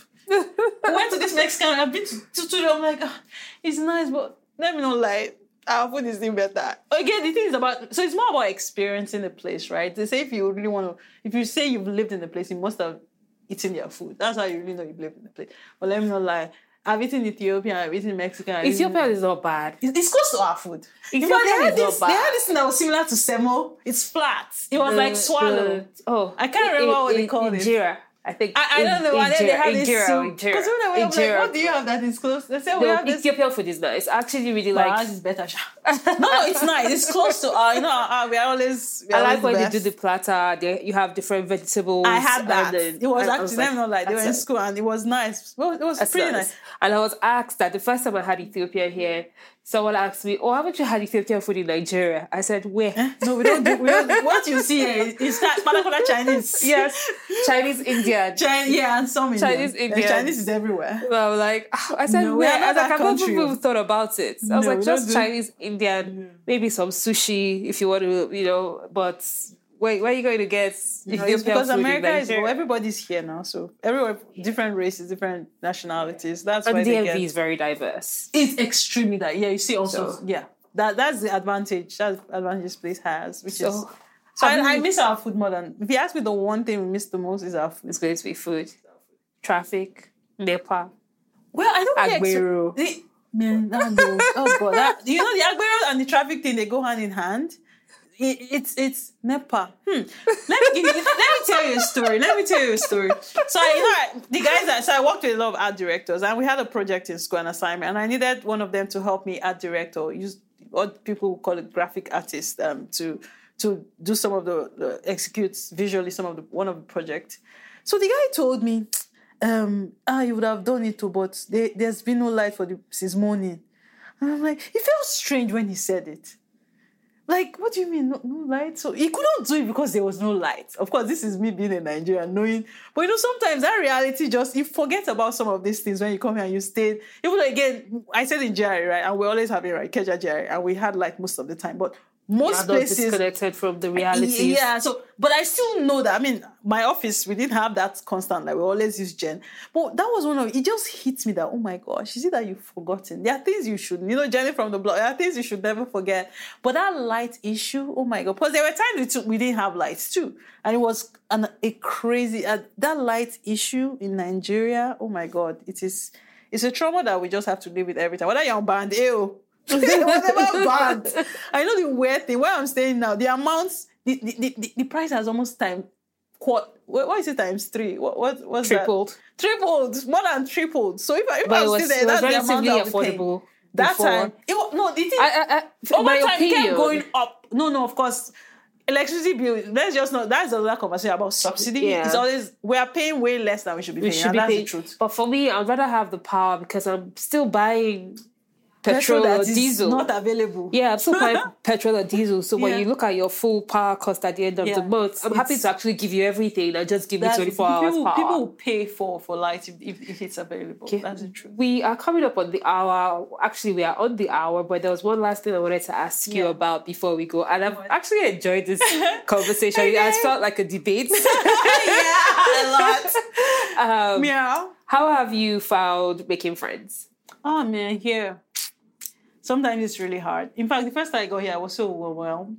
I went to this Mexican. I've been to to, to I'm like, oh, it's nice, but let me not lie. Our food is still better. Again, the thing is about, so it's more about experiencing the place, right? They say if you really want to, if you say you've lived in the place, you must have eaten their food. That's how you really know you've lived in the place. But let me not lie. I've eaten Ethiopian, I've eaten Mexican. I've Ethiopian eaten... is not bad. It's close to our food. Ethiopian they had is this, not bad. They had this thing that was similar to semo. It's flat. It was the, like swallow. The, oh, I can't remember in, what in, they called it. Injera. I think. I, I don't know. And then they had this soup. Because when I went, I'm like, what do you have that is close? They said, we no, have this. Ethiopian food is nice. It's actually really But like. ours is better. no, no, it's nice. It's close to our, you know, our, we are always. We are I like always when best. they do the platter. They, you have different vegetables. I had that. Then, it was actually, was like, not like they were in it. school and it was nice. Well, it was pretty nice. nice. And I was asked that the first time I had Ethiopia here, someone asked me, oh, haven't you had Ethiopian food in Nigeria? I said, where? Eh? No, we don't do, we don't, what you see here is particular Chinese. Yes, Chinese, Indian. Chinese, yeah, and some Indian. Chinese, Indian. Chinese is everywhere. Well, I was like, oh, I said, no, where? I was like, I can't country. people thought about it. I was no, like, just do... Chinese, Indian, yeah. maybe some sushi if you want to, you know, but... Wait, where are you going to get no, it's because America is well, everybody's here now, so everywhere different races, different nationalities. That's and why D M V they get... is very diverse. It's extremely diverse. Yeah, you see also so, yeah. That that's the advantage. That's the advantage this place has, which so, is so I, I miss our food more than if you ask me the one thing we miss the most is our food. It's going to be food. Traffic, NEPA. Well, I don't Agbero. Really man, that goes, oh god, that, you know the Agbero and the traffic thing, they go hand in hand. It, it's it's NEPA. Hmm. Let me give you, let me tell you a story. Let me tell you a story. So I, you know, the guys that so I worked with a lot of art directors, and we had a project in school, an assignment, and I needed one of them to help me, art director, use what people call it graphic artist, um, to to do some of the, the execute visually some of the one of the project. So the guy told me, um, ah, you would have done it too, but there, there's been no light for the since morning. And I'm like, it felt strange when he said it. Like, what do you mean, no, no light? So he couldn't do it because there was no light. Of course, this is me being a Nigerian, knowing. But you know, sometimes that reality just, you forget about some of these things when you come here and you stay. Even again, I said in Jerry, right? And we're always having, right, Keja Jerry, and we had light most of the time. But most places disconnected from the reality. Yeah, so but I still know that. I mean, my office, we didn't have that constant, like we always use Jen. But that was one of it just hits me that, oh my gosh, is it that you've forgotten? There are things you should, you know, Jenny from the blog, there are things you should never forget. But that light issue, oh my God, because there were times we, took, we didn't have lights too. And it was an, a crazy, uh, that light issue in Nigeria, oh my God, it is, it's a trauma that we just have to live with every time. Whether you're on band, ew. Whatever bad. I know the weird thing where I'm staying now, the amounts, the the, the, the price has almost times what what is it times three? What what what's tripled? That? Tripled, more than tripled. So if I if but I was, stay there, that's the amount relatively affordable. That before. time, it was, no, the thing. I, I, I, over my time, opinion, it kept going up. No, no, of course. Electricity bill, let's just know, that's another conversation about subsidy. Yeah. It's always, we are paying way less than we should be we paying. Should and be that's paying, the truth. But for me, I'd rather have the power because I'm still buying petrol, petrol or that is diesel. not available. Yeah, I'm still buying petrol or diesel. So when Yeah. you look at your full power cost at the end of Yeah, the month, I'm it's- happy to actually give you everything and just give you That's- twenty-four hours people, power. people will pay for for light if, if, if it's available. Okay. That's the truth. We are coming up on the hour. Actually, we are on the hour, but there was one last thing I wanted to ask you Yeah. about before we go. And I've What? actually enjoyed this conversation. It has felt like a debate. Yeah, a lot. Um, Meow. how have you found making friends? Oh man, here. Sometimes it's really hard. In fact, the first time I got here, I was so overwhelmed.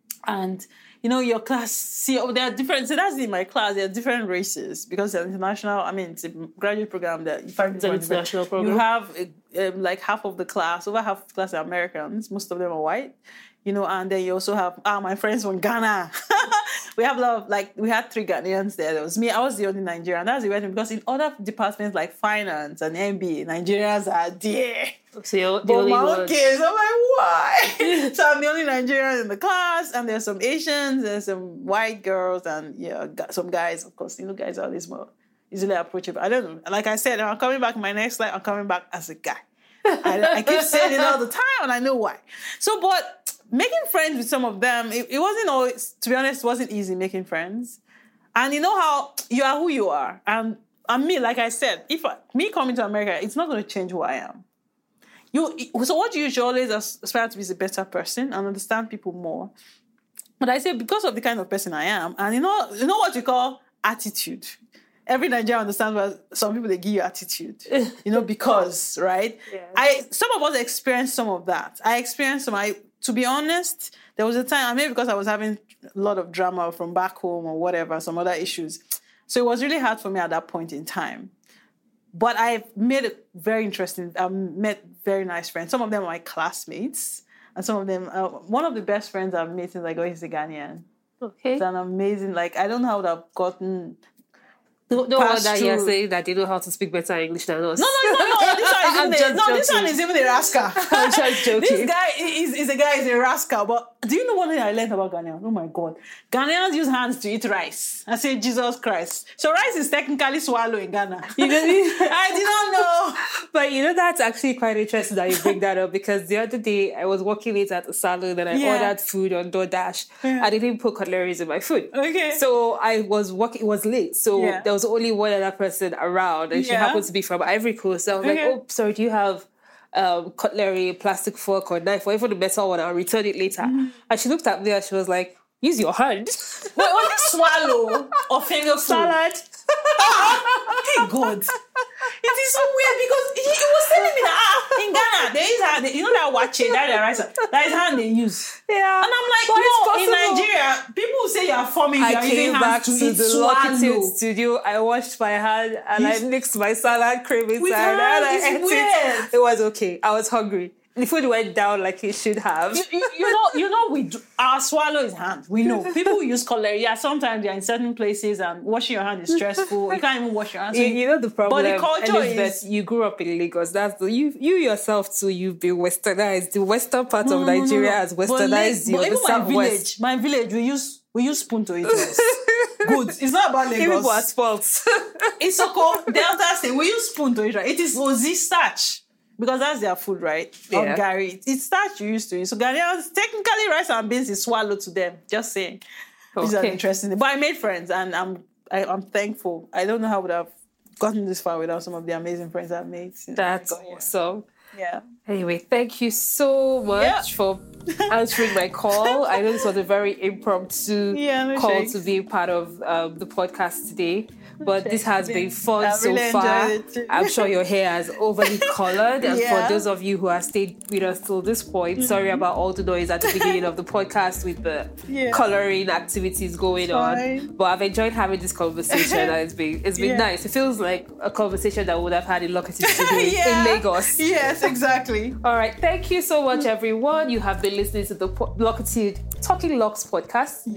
And you know, your class, see, oh, there are different, so that's in my class, there are different races because they're international, I mean, it's a graduate program that you find It's an international program. You have uh, um, like half of the class, over half of the class are Americans, most of them are white, you know, and then you also have, ah, my friends from Ghana. We have a lot of, like, we had three Ghanaians there. There was me, I was the only Nigerian. That's the weird thing because in other departments like finance and M B A, Nigerians are there. So you're the But only my one. own kids, I'm like, why? So I'm the only Nigerian in the class, and there's some Asians, there's some white girls, and yeah, gu- some guys, of course. You know, guys are always more easily approachable. I don't know. Like I said, I'm coming back in my next slide, I'm coming back as a guy. I, I keep saying it all the time, and I know why. So, but making friends with some of them, it, it wasn't always, to be honest, it wasn't easy making friends. And you know how you are who you are. And, and me, like I said, if I, me coming to America, it's not going to change who I am. You, so what you should always aspire to be is a better person and understand people more. But I say because of the kind of person I am, and you know, you know what you call attitude. Every Nigerian understands what some people, they give you attitude, you know, because, right? Yeah. I some of us experienced some of that. I experienced some. I, to be honest, there was a time, maybe because I was having a lot of drama from back home or whatever, some other issues. So it was really hard for me at that point in time. But I've made it very interesting. I've met very nice friends. Some of them are my classmates. And some of them, uh, one of the best friends I've made since I got is a Ghanaian. Okay. It's an amazing, like, I don't know how I would have gotten... No, no passed wonder you're through- saying that they know how to speak better English than us. No, no, no, no. This one is I'm even just a, no, this joking. one is even a rascal. I'm just joking. This guy is, is a guy is a rascal. But do you know one thing I learned about Ghanaians? Oh my God. Ghanaians use hands to eat rice. I say, Jesus Christ. So rice is technically swallowed in Ghana. You know, I did not know. but you know, that's actually quite interesting that you bring that up because the other day I was working late at the salon and I Yeah. ordered food on DoorDash. Yeah. I didn't put cutleries in my food. Okay. So I was working, it was late. So Yeah. there was only one other person around and she Yeah. happened to be from Ivory Coast. So I was Okay. like, oh, sorry, do you have um, cutlery, plastic fork or knife or even the metal one? I'll return it later. Mm-hmm. And she looked at me and she was like, use your hand. Wait, was it swallow or finger food? Salad. Hey God. It is so weird because he, he was telling me that ah, in Ghana, they use hand, you know that watch it, that rice, that is hand they use. Yeah. And I'm like, But it's no, in possible. Nigeria, people say you are forming, you I are using came back hands to, to eat the swallow. Lockitude studio. I washed my hand and I You- mixed my salad cream inside. hand, and I it's ate weird. it. It was okay. I was hungry. The food went down like it should have. You, you, you know, you know, we do, our swallow is hand. We know people use cutlery. Yeah, sometimes they're in certain places and washing your hand is stressful. You can't even wash your hands. So You, you know the problem. But the culture Elizabeth, is- you grew up in Lagos. That's the you you yourself too. You've been westernized. The western part No, of no, no, Nigeria no. has But westernized like- you. But The even my southwest. village, my village, we use we use spoon to eat rice. Good. It's not about Lagos. Even was fault. It's Isoko, Delta State, we use spoon to eat rice. It is Ozi starch. Because that's their food, right? Or Yeah. Gary. It's starch you used to use. So Ghanaians, technically rice and beans is swallowed to them. Just saying. These are Okay. interesting. But I made friends and I'm I, I'm thankful. I don't know how I would have gotten this far without some of the amazing friends I've made since I That's got here. awesome. Yeah. Anyway, thank you so much Yeah. for answering my call. I know this was a very impromptu Yeah, no call shakes. to be part of um, the podcast today. But this shakes. has been fun I so really far. enjoyed it too. I'm sure your hair has overly colored. And Yeah. for those of you who have stayed with us till this point, sorry about all the noise at the beginning of the podcast with the Yeah. coloring activities going Fine. on. But I've enjoyed having this conversation and it's been it's been Yeah. nice. It feels like a conversation that we would have had in Lockety Studio Yeah. in Lagos. Yes, exactly. All right. Thank you so much, everyone. You have been listening to the po- Lockitude Talking Locks podcast. Yeah.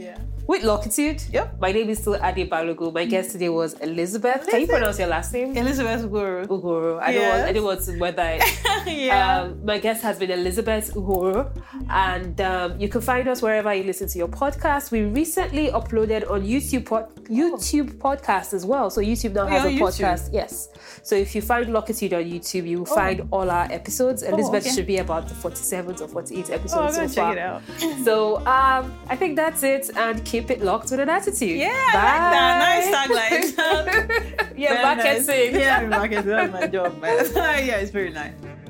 with Locitude. Yep. My name is still Ade Balogun. My guest today was Elizabeth. Can you pronounce your last name? Elizabeth Uhuru. Uhuru. I don't Yes. want, I don't want to whether. Yeah. Um, my guest has been Elizabeth Uhuru, and um, you can find us wherever you listen to your podcast. We recently uploaded on YouTube pod, YouTube podcast as well. So YouTube now Oh, has a on podcast. Yes. So if you find Locitude on YouTube, you will Oh. find all our episodes. Elizabeth okay. should be about the forty-seventh or forty-eighth Oh, I'm episode gonna so check far. it out. So um, I think that's it, and keep it locked with an attitude. Yeah, I like that. Nice tagline. yeah, Very marketing. nice. Yeah, marketing. That's my job, man. Yeah, it's very nice.